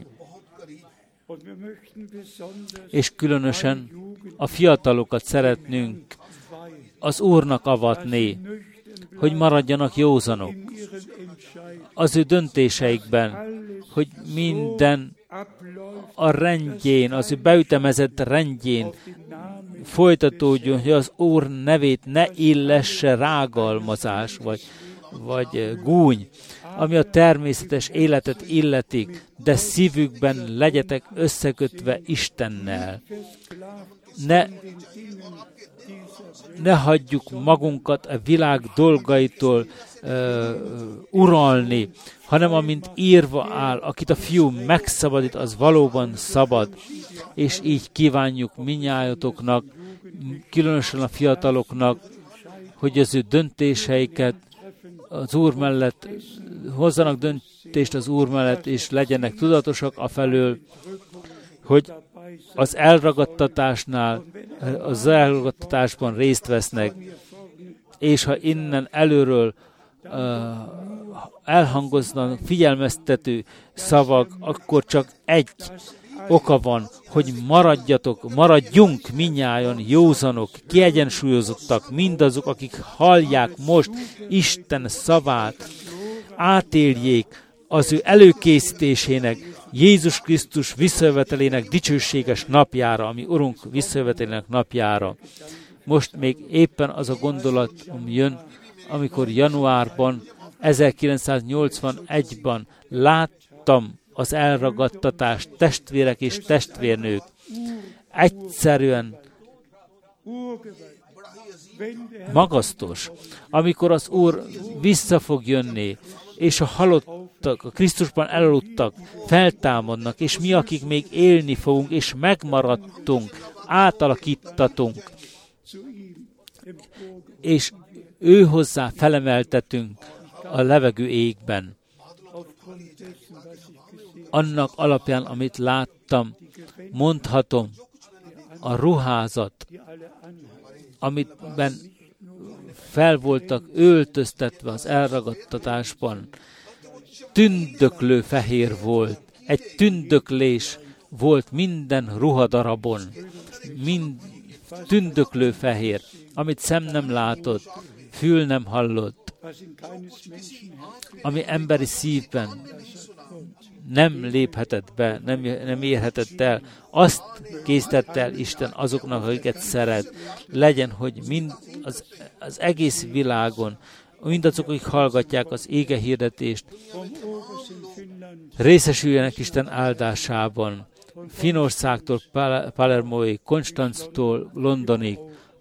És különösen a fiatalokat szeretnünk az Úrnak avatni, hogy maradjanak józanok az ő döntéseikben, hogy minden a rendjén, az ő beütemezett rendjén folytatódjon, hogy az Úr nevét ne illesse rágalmazás, vagy gúny, ami a természetes életet illetik, de szívükben legyetek összekötve Istennel. ne hagyjuk magunkat a világ dolgaitól uralni, hanem amint írva áll, akit a Fiú megszabadít, az valóban szabad, és így kívánjuk minnyájatoknak, különösen a fiataloknak, hogy az ő döntéseiket az Úr mellett, hozzanak döntést az Úr mellett, és legyenek tudatosak afelől, hogy az elragadtatásban részt vesznek, és ha innen előről elhangoznak figyelmeztető szavak, akkor csak egy oka van, hogy maradjunk minnyájan józanok, kiegyensúlyozottak, mindazok, akik hallják most Isten szavát, átéljék az ő előkészítésének, Jézus Krisztus visszajövetelének dicsőséges napjára, ami Urunk visszajövetelének napjára. Most még éppen az a gondolatom jön, amikor januárban, 1981-ban láttam az elragadtatást, testvérek és testvérnők. Egyszerűen magasztos, amikor az Úr vissza fog jönni, és a halottak, a Krisztusban elaludtak, feltámadnak, és mi, akik még élni fogunk, és megmaradtunk, átalakítatunk, és ő hozzá felemeltetünk a levegő égben. Annak alapján, amit láttam, mondhatom, a ruházat, amiben fel voltak öltöztetve az elragadtatásban, tündöklő fehér volt. Egy tündöklés volt minden ruhadarabon. Tündöklő fehér, amit szem nem látott, fül nem hallott, ami emberi szívben nem léphetett be, nem érhetett el, azt készítette el Isten azoknak, akiket szeret. Legyen, hogy mind az egész világon, mindazok, akik hallgatják az ége hirdetést, részesüljenek Isten áldásában. Finnországtól Palermoig, Konstanztól Londonig.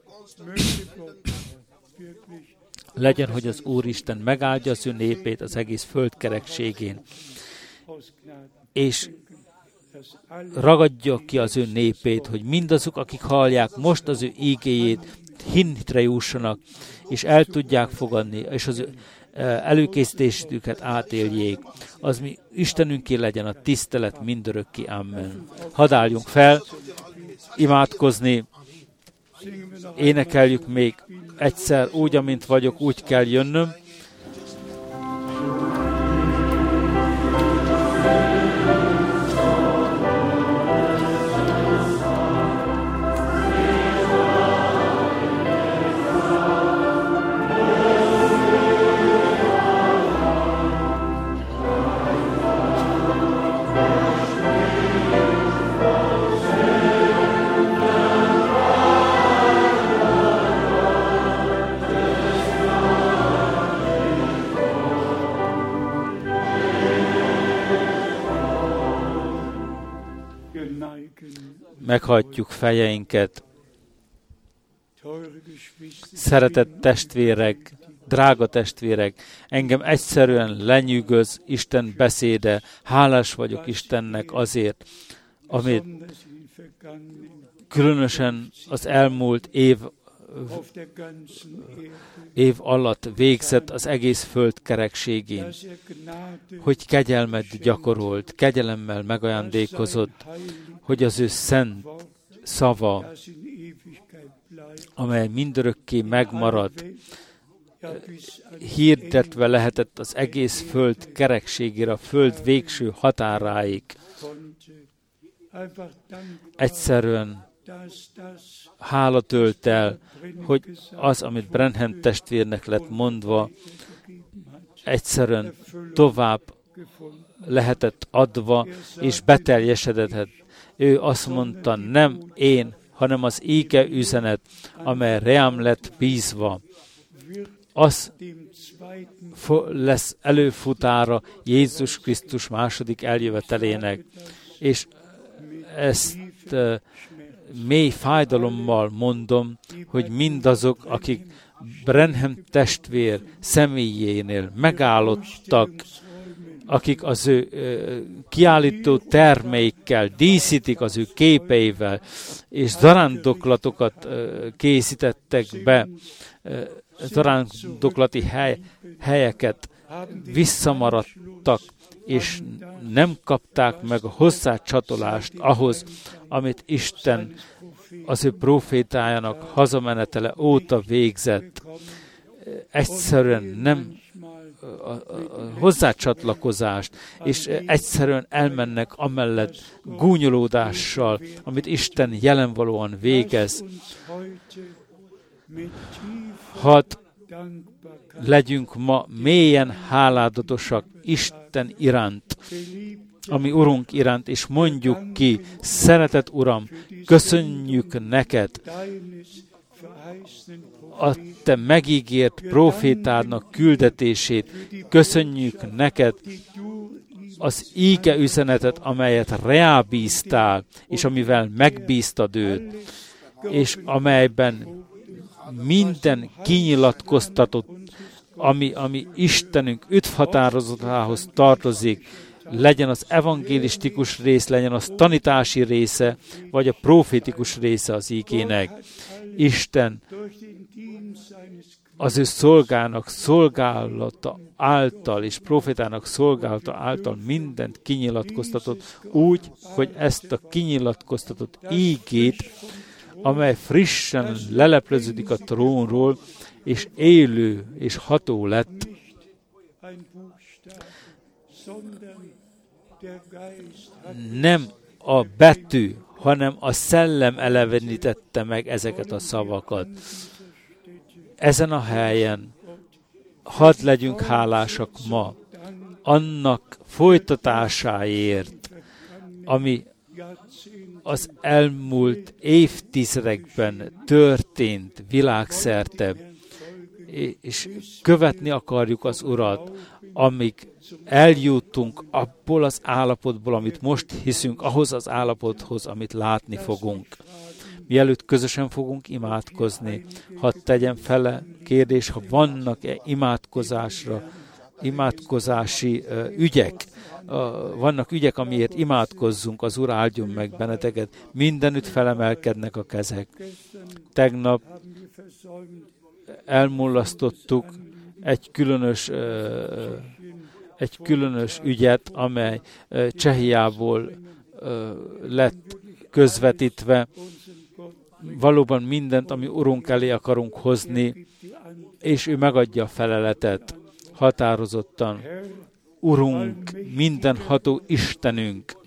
Legyen, hogy az Úristen megáldja az ő népét az egész földkerekségén, és ragadja ki az ő népét, hogy mindazok, akik hallják most az ő ígéjét, hintre jussanak, és el tudják fogadni, és az előkészítésüket átéljék. Az mi Istenünké legyen a tisztelet mindörökké. Amen. Hadd álljunk fel, imádkozni, énekeljük még egyszer, úgy, amint vagyok, úgy kell jönnöm. Meghajtjuk fejeinket. Szeretett testvérek, drága testvérek, engem egyszerűen lenyűgöz Isten beszéde. Hálás vagyok Istennek azért, amit különösen az elmúlt év alatt végzett az egész föld kerekségén, hogy kegyelmet gyakorolt, kegyelemmel megajándékozott, hogy az ő szent szava, amely mindörökké megmaradt, hirdetve lehetett az egész föld kerekségére, a föld végső határáig. Egyszerűen hála tölt el, hogy az, amit Branham testvérnek lett mondva, egyszerűen tovább lehetett adva, és beteljesedett. Ő azt mondta, nem én, hanem az ége üzenet, amely rám lett bízva. Az lesz előfutára Jézus Krisztus második eljövetelének. És ezt mély fájdalommal mondom, hogy mindazok, akik Branham testvér személyénél megállottak, akik az ő kiállító termeikkel díszítik az ő képeivel, és zarándoklatokat készítettek be, zarándoklati helyeket visszamaradtak, és nem kapták meg a hozzácsatolást ahhoz, amit Isten az ő profétájának hazamenetele óta végzett. Egyszerűen nem a hozzácsatlakozást, és egyszerűen elmennek amellett gúnyolódással, amit Isten jelenvalóan végez. Hadd legyünk ma mélyen háládatosak Isten iránt, ami Urunk iránt, és mondjuk ki, szeretett Uram, köszönjük neked a te megígért profétádnak küldetését, köszönjük neked az íge üzenetet, amelyet rábíztál, és amivel megbíztad őt, és amelyben minden kinyilatkoztatott, ami Istenünk üdvhatározatához tartozik, legyen az evangélistikus rész, legyen az tanítási része, vagy a profétikus része az ígének. Isten az ő szolgálata által és profétának szolgálata által mindent kinyilatkoztatott úgy, hogy ezt a kinyilatkoztatott ígét, amely frissen lelepleződik a trónról, és élő és ható lett, nem a betű, hanem a szellem elevenítette meg ezeket a szavakat. Ezen a helyen hadd legyünk hálásak ma annak folytatásáért, ami az elmúlt évtizedekben történt világszerte, és követni akarjuk az Urat, amíg eljutunk abból az állapotból, amit most hiszünk, ahhoz az állapothoz, amit látni fogunk. Mielőtt közösen fogunk imádkozni, hadd tegyem fele kérdés, ha vannak-e imádkozási ügyek, vannak ügyek, amiért imádkozzunk, az Úr áldjon meg benneteket, mindenütt felemelkednek a kezek. Tegnap elmulasztottuk egy különös ügyet, amely Csehiából lett közvetítve. Valóban mindent, ami Urunk elé akarunk hozni, és ő megadja a feleletet határozottan. Urunk, mindenható Istenünk,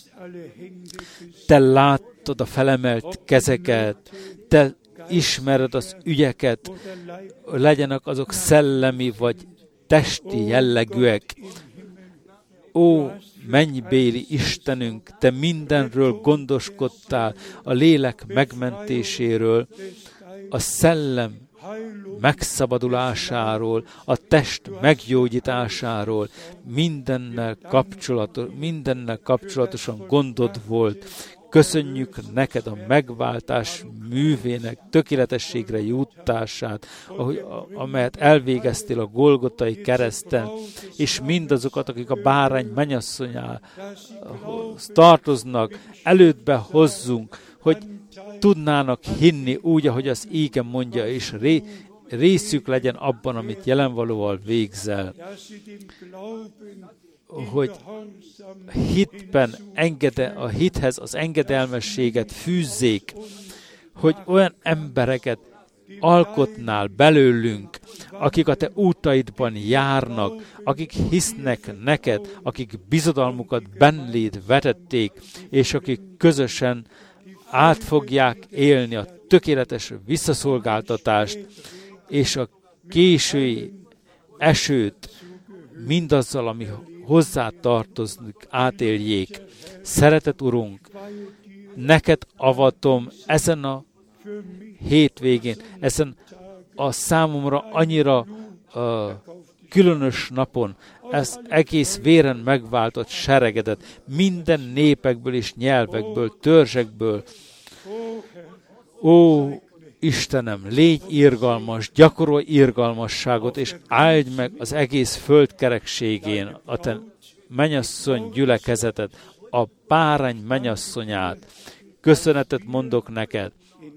te láttad a felemelt kezeket, te ismered az ügyeket, legyenek azok szellemi vagy testi jellegűek. Ó, mennybéli Istenünk, te mindenről gondoskodtál, a lélek megmentéséről, a szellem megszabadulásáról, a test meggyógyításáról, mindennel kapcsolatosan gondod volt. Köszönjük neked a megváltás művének tökéletességre juttását, amelyet elvégeztél a Golgotai kereszten, és mindazokat, akik a bárány mennyasszonyához tartoznak, elődbe hozzunk, hogy tudnának hinni úgy, ahogy az íge mondja, és részük legyen abban, amit jelenvalóan végzel, hogy hitben a hithez az engedelmességet fűzzék, hogy olyan embereket alkotnál belőlünk, akik a te útaidban járnak, akik hisznek neked, akik bizodalmukat bennéd vetették, és akik közösen át fogják élni a tökéletes visszaszolgáltatást, és a késői esőt mindazzal, ami hozzá tartozik, átéljék. Szeretett Urunk, neked avatom ezen a hétvégén, ezen a számomra annyira különös napon, ez egész véren megváltott seregedet, minden népekből és nyelvekből, törzsekből, Ó, Istenem, légy irgalmas, gyakorolj irgalmasságot, és áld meg az egész föld kerekségén a te mennyasszony gyülekezetet, a bárány mennyasszonyát. Köszönetet mondok neked,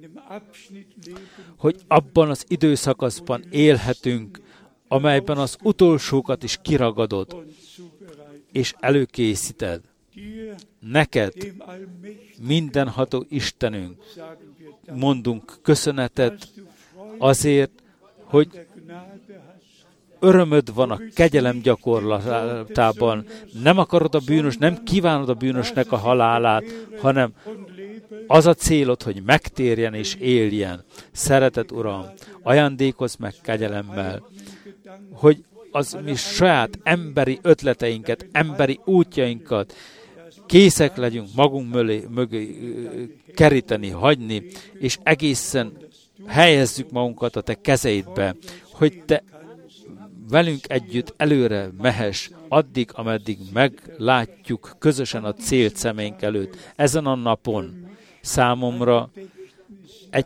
hogy abban az időszakaszban élhetünk, amelyben az utolsókat is kiragadod, és előkészíted. Neked, mindenható Istenünk, mondunk köszönetet azért, hogy örömöd van a kegyelem gyakorlatában. Nem akarod a bűnös, nem kívánod a bűnösnek a halálát, hanem az a célod, hogy megtérjen és éljen. Szeretet, Uram, ajándékozz meg kegyelemmel, hogy az mi saját emberi ötleteinket, emberi útjainkat készek legyünk magunk mögé keríteni, hagyni, és egészen helyezzük magunkat a te kezeidbe, hogy te velünk együtt előre mehess, addig, ameddig meglátjuk közösen a célt szeménk előtt. Ezen a napon számomra egy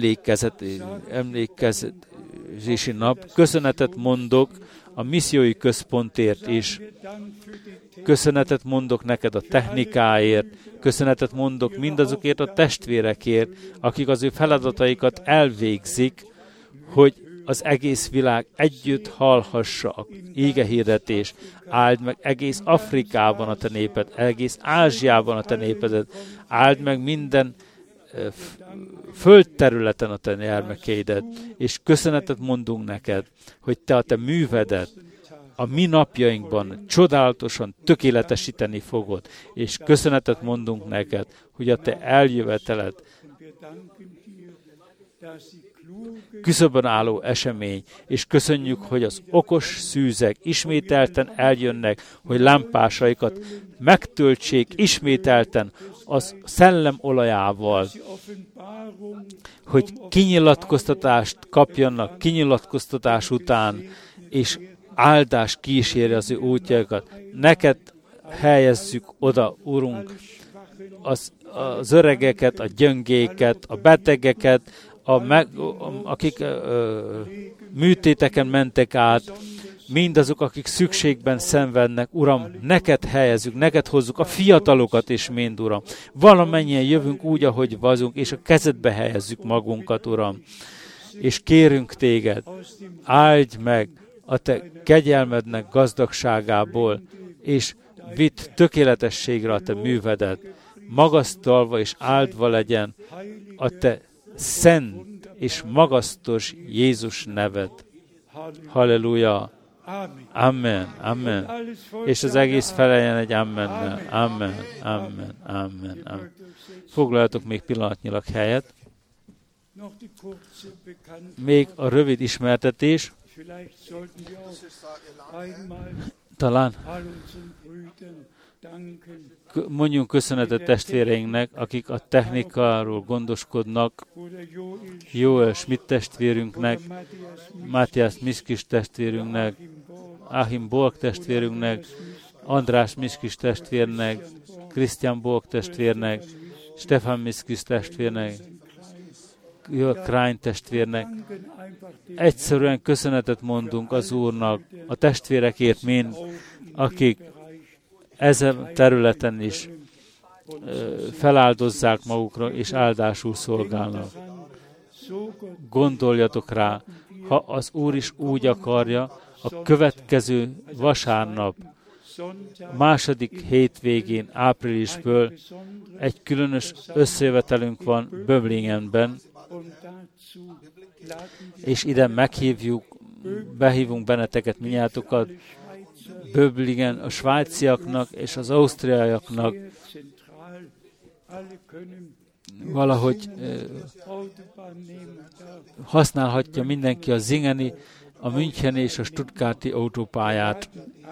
emlékezési nap. Köszönetet mondok a missziói központért is. Köszönetet mondok neked a technikáért, köszönetet mondok mindazokért a testvérekért, akik az ő feladataikat elvégzik, hogy az egész világ együtt hallhassa a ígehirdetés. Áld meg egész Afrikában a te néped, egész Ázsiában a te népedet, áld meg minden földterületen a te gyermekeidet, és köszönetet mondunk neked, hogy te a te művedet a mi napjainkban csodálatosan tökéletesíteni fogod, és köszönetet mondunk neked, hogy a te eljöveteled küszöbön álló esemény, és köszönjük, hogy az okos szűzek ismételten eljönnek, hogy lámpásaikat megtöltsék ismételten az szellem olajával, hogy kinyilatkoztatást kapjanak kinyilatkoztatás után, és áldás kíséri az ő útjaikat. Neked helyezzük oda, Urunk, az öregeket, a gyöngéket, a betegeket, akik műtéteken mentek át, mindazok, akik szükségben szenvednek, Uram, neked helyezzük, neked hozzuk a fiatalokat is mind, Uram. Valamennyien jövünk úgy, ahogy vagyunk, és a kezedbe helyezzük magunkat, Uram. És kérünk téged, áldj meg a te kegyelmednek gazdagságából, és vidd tökéletességre a te művedet. Magasztalva és áldva legyen a te szent és magasztos Jézus neved. Halleluja! Amen, amen. És az egész feleljen egy ammennel. Amen, amen, amen, amen. Foglaljatok még pillanatnyilag helyet. Még a rövid ismertetés. Talán mondjunk köszönetet testvéreinknek, akik a technikáról gondoskodnak, Joel Schmidt testvérünknek, Matthias Miskis testvérünknek, Achim Borg testvérünknek, András Miskis testvérnek, Christian Borg testvérnek, Stefan Miskis testvérnek, Jörg Krein testvérnek. Egyszerűen köszönetet mondunk az Úrnak, a testvérekért mind, akik ezen területen is feláldozzák magukra, és áldásul szolgálnak. Gondoljatok rá, ha az Úr is úgy akarja, a következő vasárnap, második hétvégén, áprilisből egy különös összejövetelünk van Böblingenben, és ide behívunk benneteket, minnyátokat, Böblingen, a svájciaknak és az ausztriaiaknak valahogy használhatja mindenki a zingeni, a müncheni és a stuttgarti autópályát.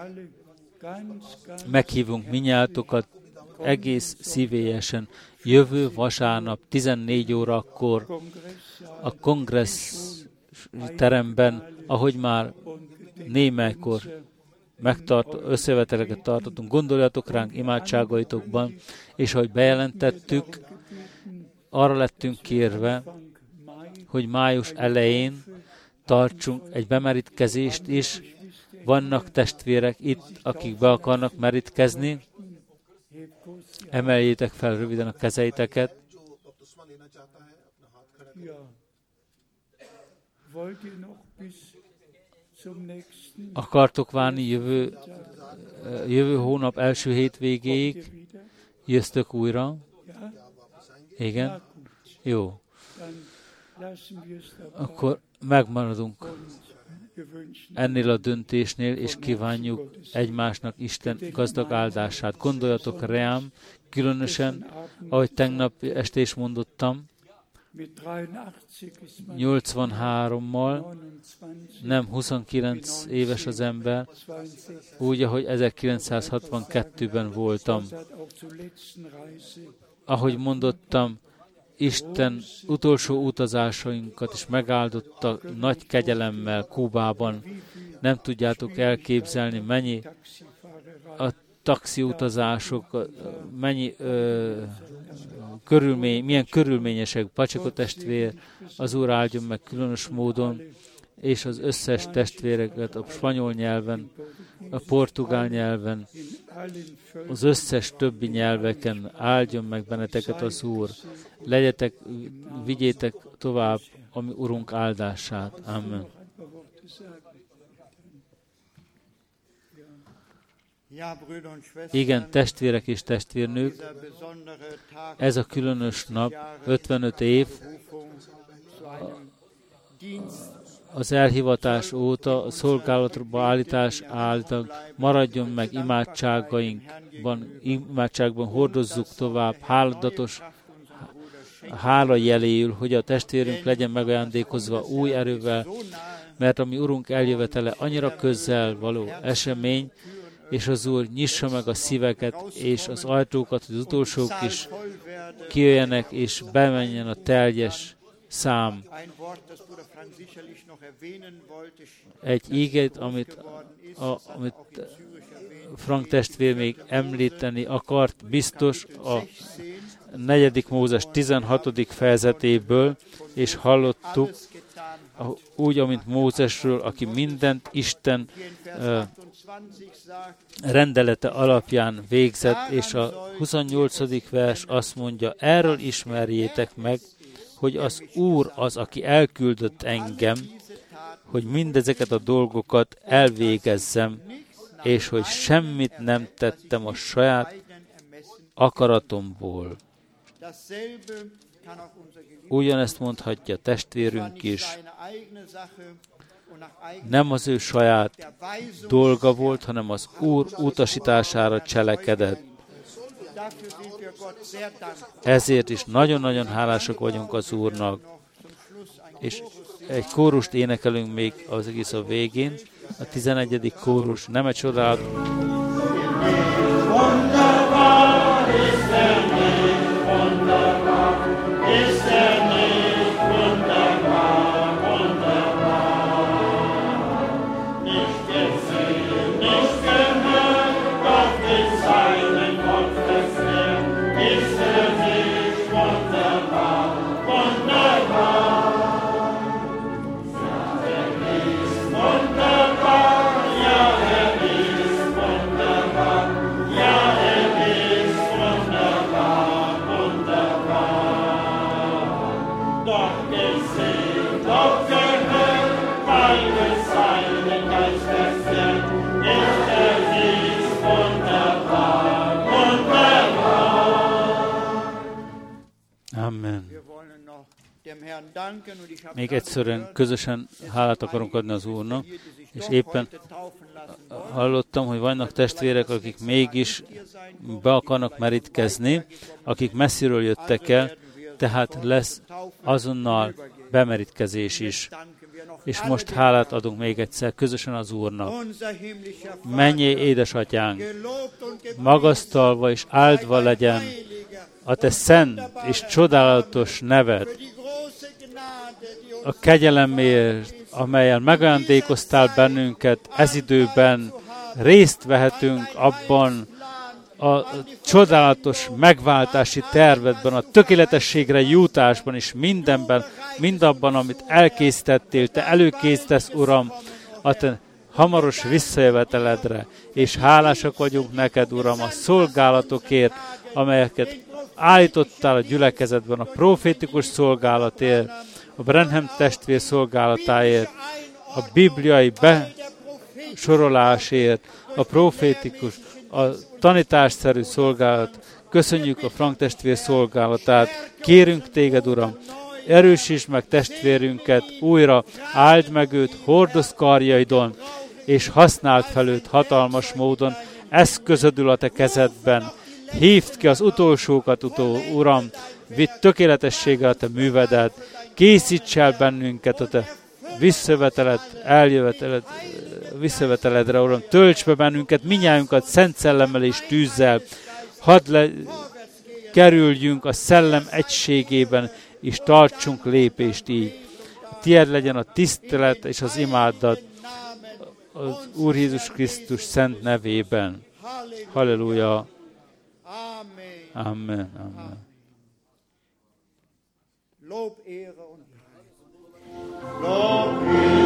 Meghívunk minnyátokat egész szívélyesen jövő vasárnap 14 órakor a kongressz teremben, ahogy már némelykor összejöveteleket tartottunk. Gondoljatok ránk imádságaitokban, és ahogy bejelentettük, arra lettünk kérve, hogy május elején tartsunk egy bemerítkezést is. Vannak testvérek itt, akik be akarnak merítkezni. Emeljétek fel röviden a kezeiteket. Akartok várni jövő hónap első hétvégéig? Jöttök újra? Igen? Jó. Akkor megmaradunk ennél a döntésnél, és kívánjuk egymásnak Isten gazdag áldását. Gondoljatok rám, különösen, ahogy tegnap este is mondottam, 83-mal, nem 29 éves az ember, úgy, ahogy 1962-ben voltam. Ahogy mondottam, Isten utolsó utazásainkat is megáldotta nagy kegyelemmel Kubában. Nem tudjátok elképzelni, mennyi a taxiutazások, mennyi milyen körülményesek. Pacseko testvér, az Úr áldjon meg különös módon, és az összes testvéreket a spanyol nyelven, a portugál nyelven, az összes többi nyelveken áldjon meg benneteket az Úr. Vigyétek tovább a mi Urunk áldását. Amen. Igen, testvérek és testvérnők, ez a különös nap, 55 év, az elhivatás óta, a szolgálatba állítás által maradjon meg imádságban hordozzuk tovább, hála jeléül, hogy a testvérünk legyen megajándékozva új erővel, mert a mi Urunk eljövetele annyira közel való esemény, és az Úr nyissa meg a szíveket és az ajtókat, hogy az utolsók is kijöjjenek, és bemenjen a teljes szám. Egy ígét, amit Frank testvér még említeni akart, biztos a 4. Mózes 16. fejezetéből, és hallottuk, úgy, amint Mózesről, aki mindent Isten rendelete alapján végzett, és a 28. vers azt mondja, erről ismerjétek meg, hogy az Úr az, aki elküldött engem, hogy mindezeket a dolgokat elvégezzem, és hogy semmit nem tettem a saját akaratomból. Ugyanezt mondhatja testvérünk is. Nem az ő saját dolga volt, hanem az Úr utasítására cselekedett. Ezért is nagyon-nagyon hálásak vagyunk az Úrnak. És egy kórust énekelünk még az egész a végén. A 11. kórus, nem egy csodálat. Amen. Még egyszerűen közösen hálát akarunk adni az Úrnak, és éppen hallottam, hogy vannak testvérek, akik mégis be akarnak merítkezni, akik messziről jöttek el, tehát lesz azonnal bemerítkezés is. És most hálát adunk még egyszer közösen az Úrnak. Menjél, édesatyánk, magasztalva és áldva legyen a te szent és csodálatos neved, a kegyelemért, amelyen megajándékoztál bennünket ez időben, részt vehetünk abban a csodálatos megváltási tervedben, a tökéletességre jutásban és mindenben, mindabban, amit elkészítettél, te előkészítesz, Uram, a te hamaros visszajöveteledre, és hálásak vagyunk neked, Uram, a szolgálatokért, amelyeket állítottál a gyülekezetben, a profétikus szolgálatért, a Branham testvér szolgálatáért, a bibliai besorolásért, a profétikus, a tanításszerű szolgálat. Köszönjük a Frank testvér szolgálatát. Kérünk téged, Uram, erősítsd meg testvérünket újra, áld meg őt, hordozz karjaidon, és használd fel őt hatalmas módon, eszközödül a te kezedben. Hívd ki az utolsókat, Uram, vidd tökéletességgel a te művedet, készíts el bennünket a te visszajöveteledre, Uram, tölts be bennünket, minnyájunkat szent szellemmel és tűzzel, kerüljünk a szellem egységében, és tartsunk lépést így. Tied legyen a tisztelet és az imádat az Úr Jézus Krisztus szent nevében. Halleluja. Amen. Amen. Lob, Ehre und Preis. Lob, Ehre.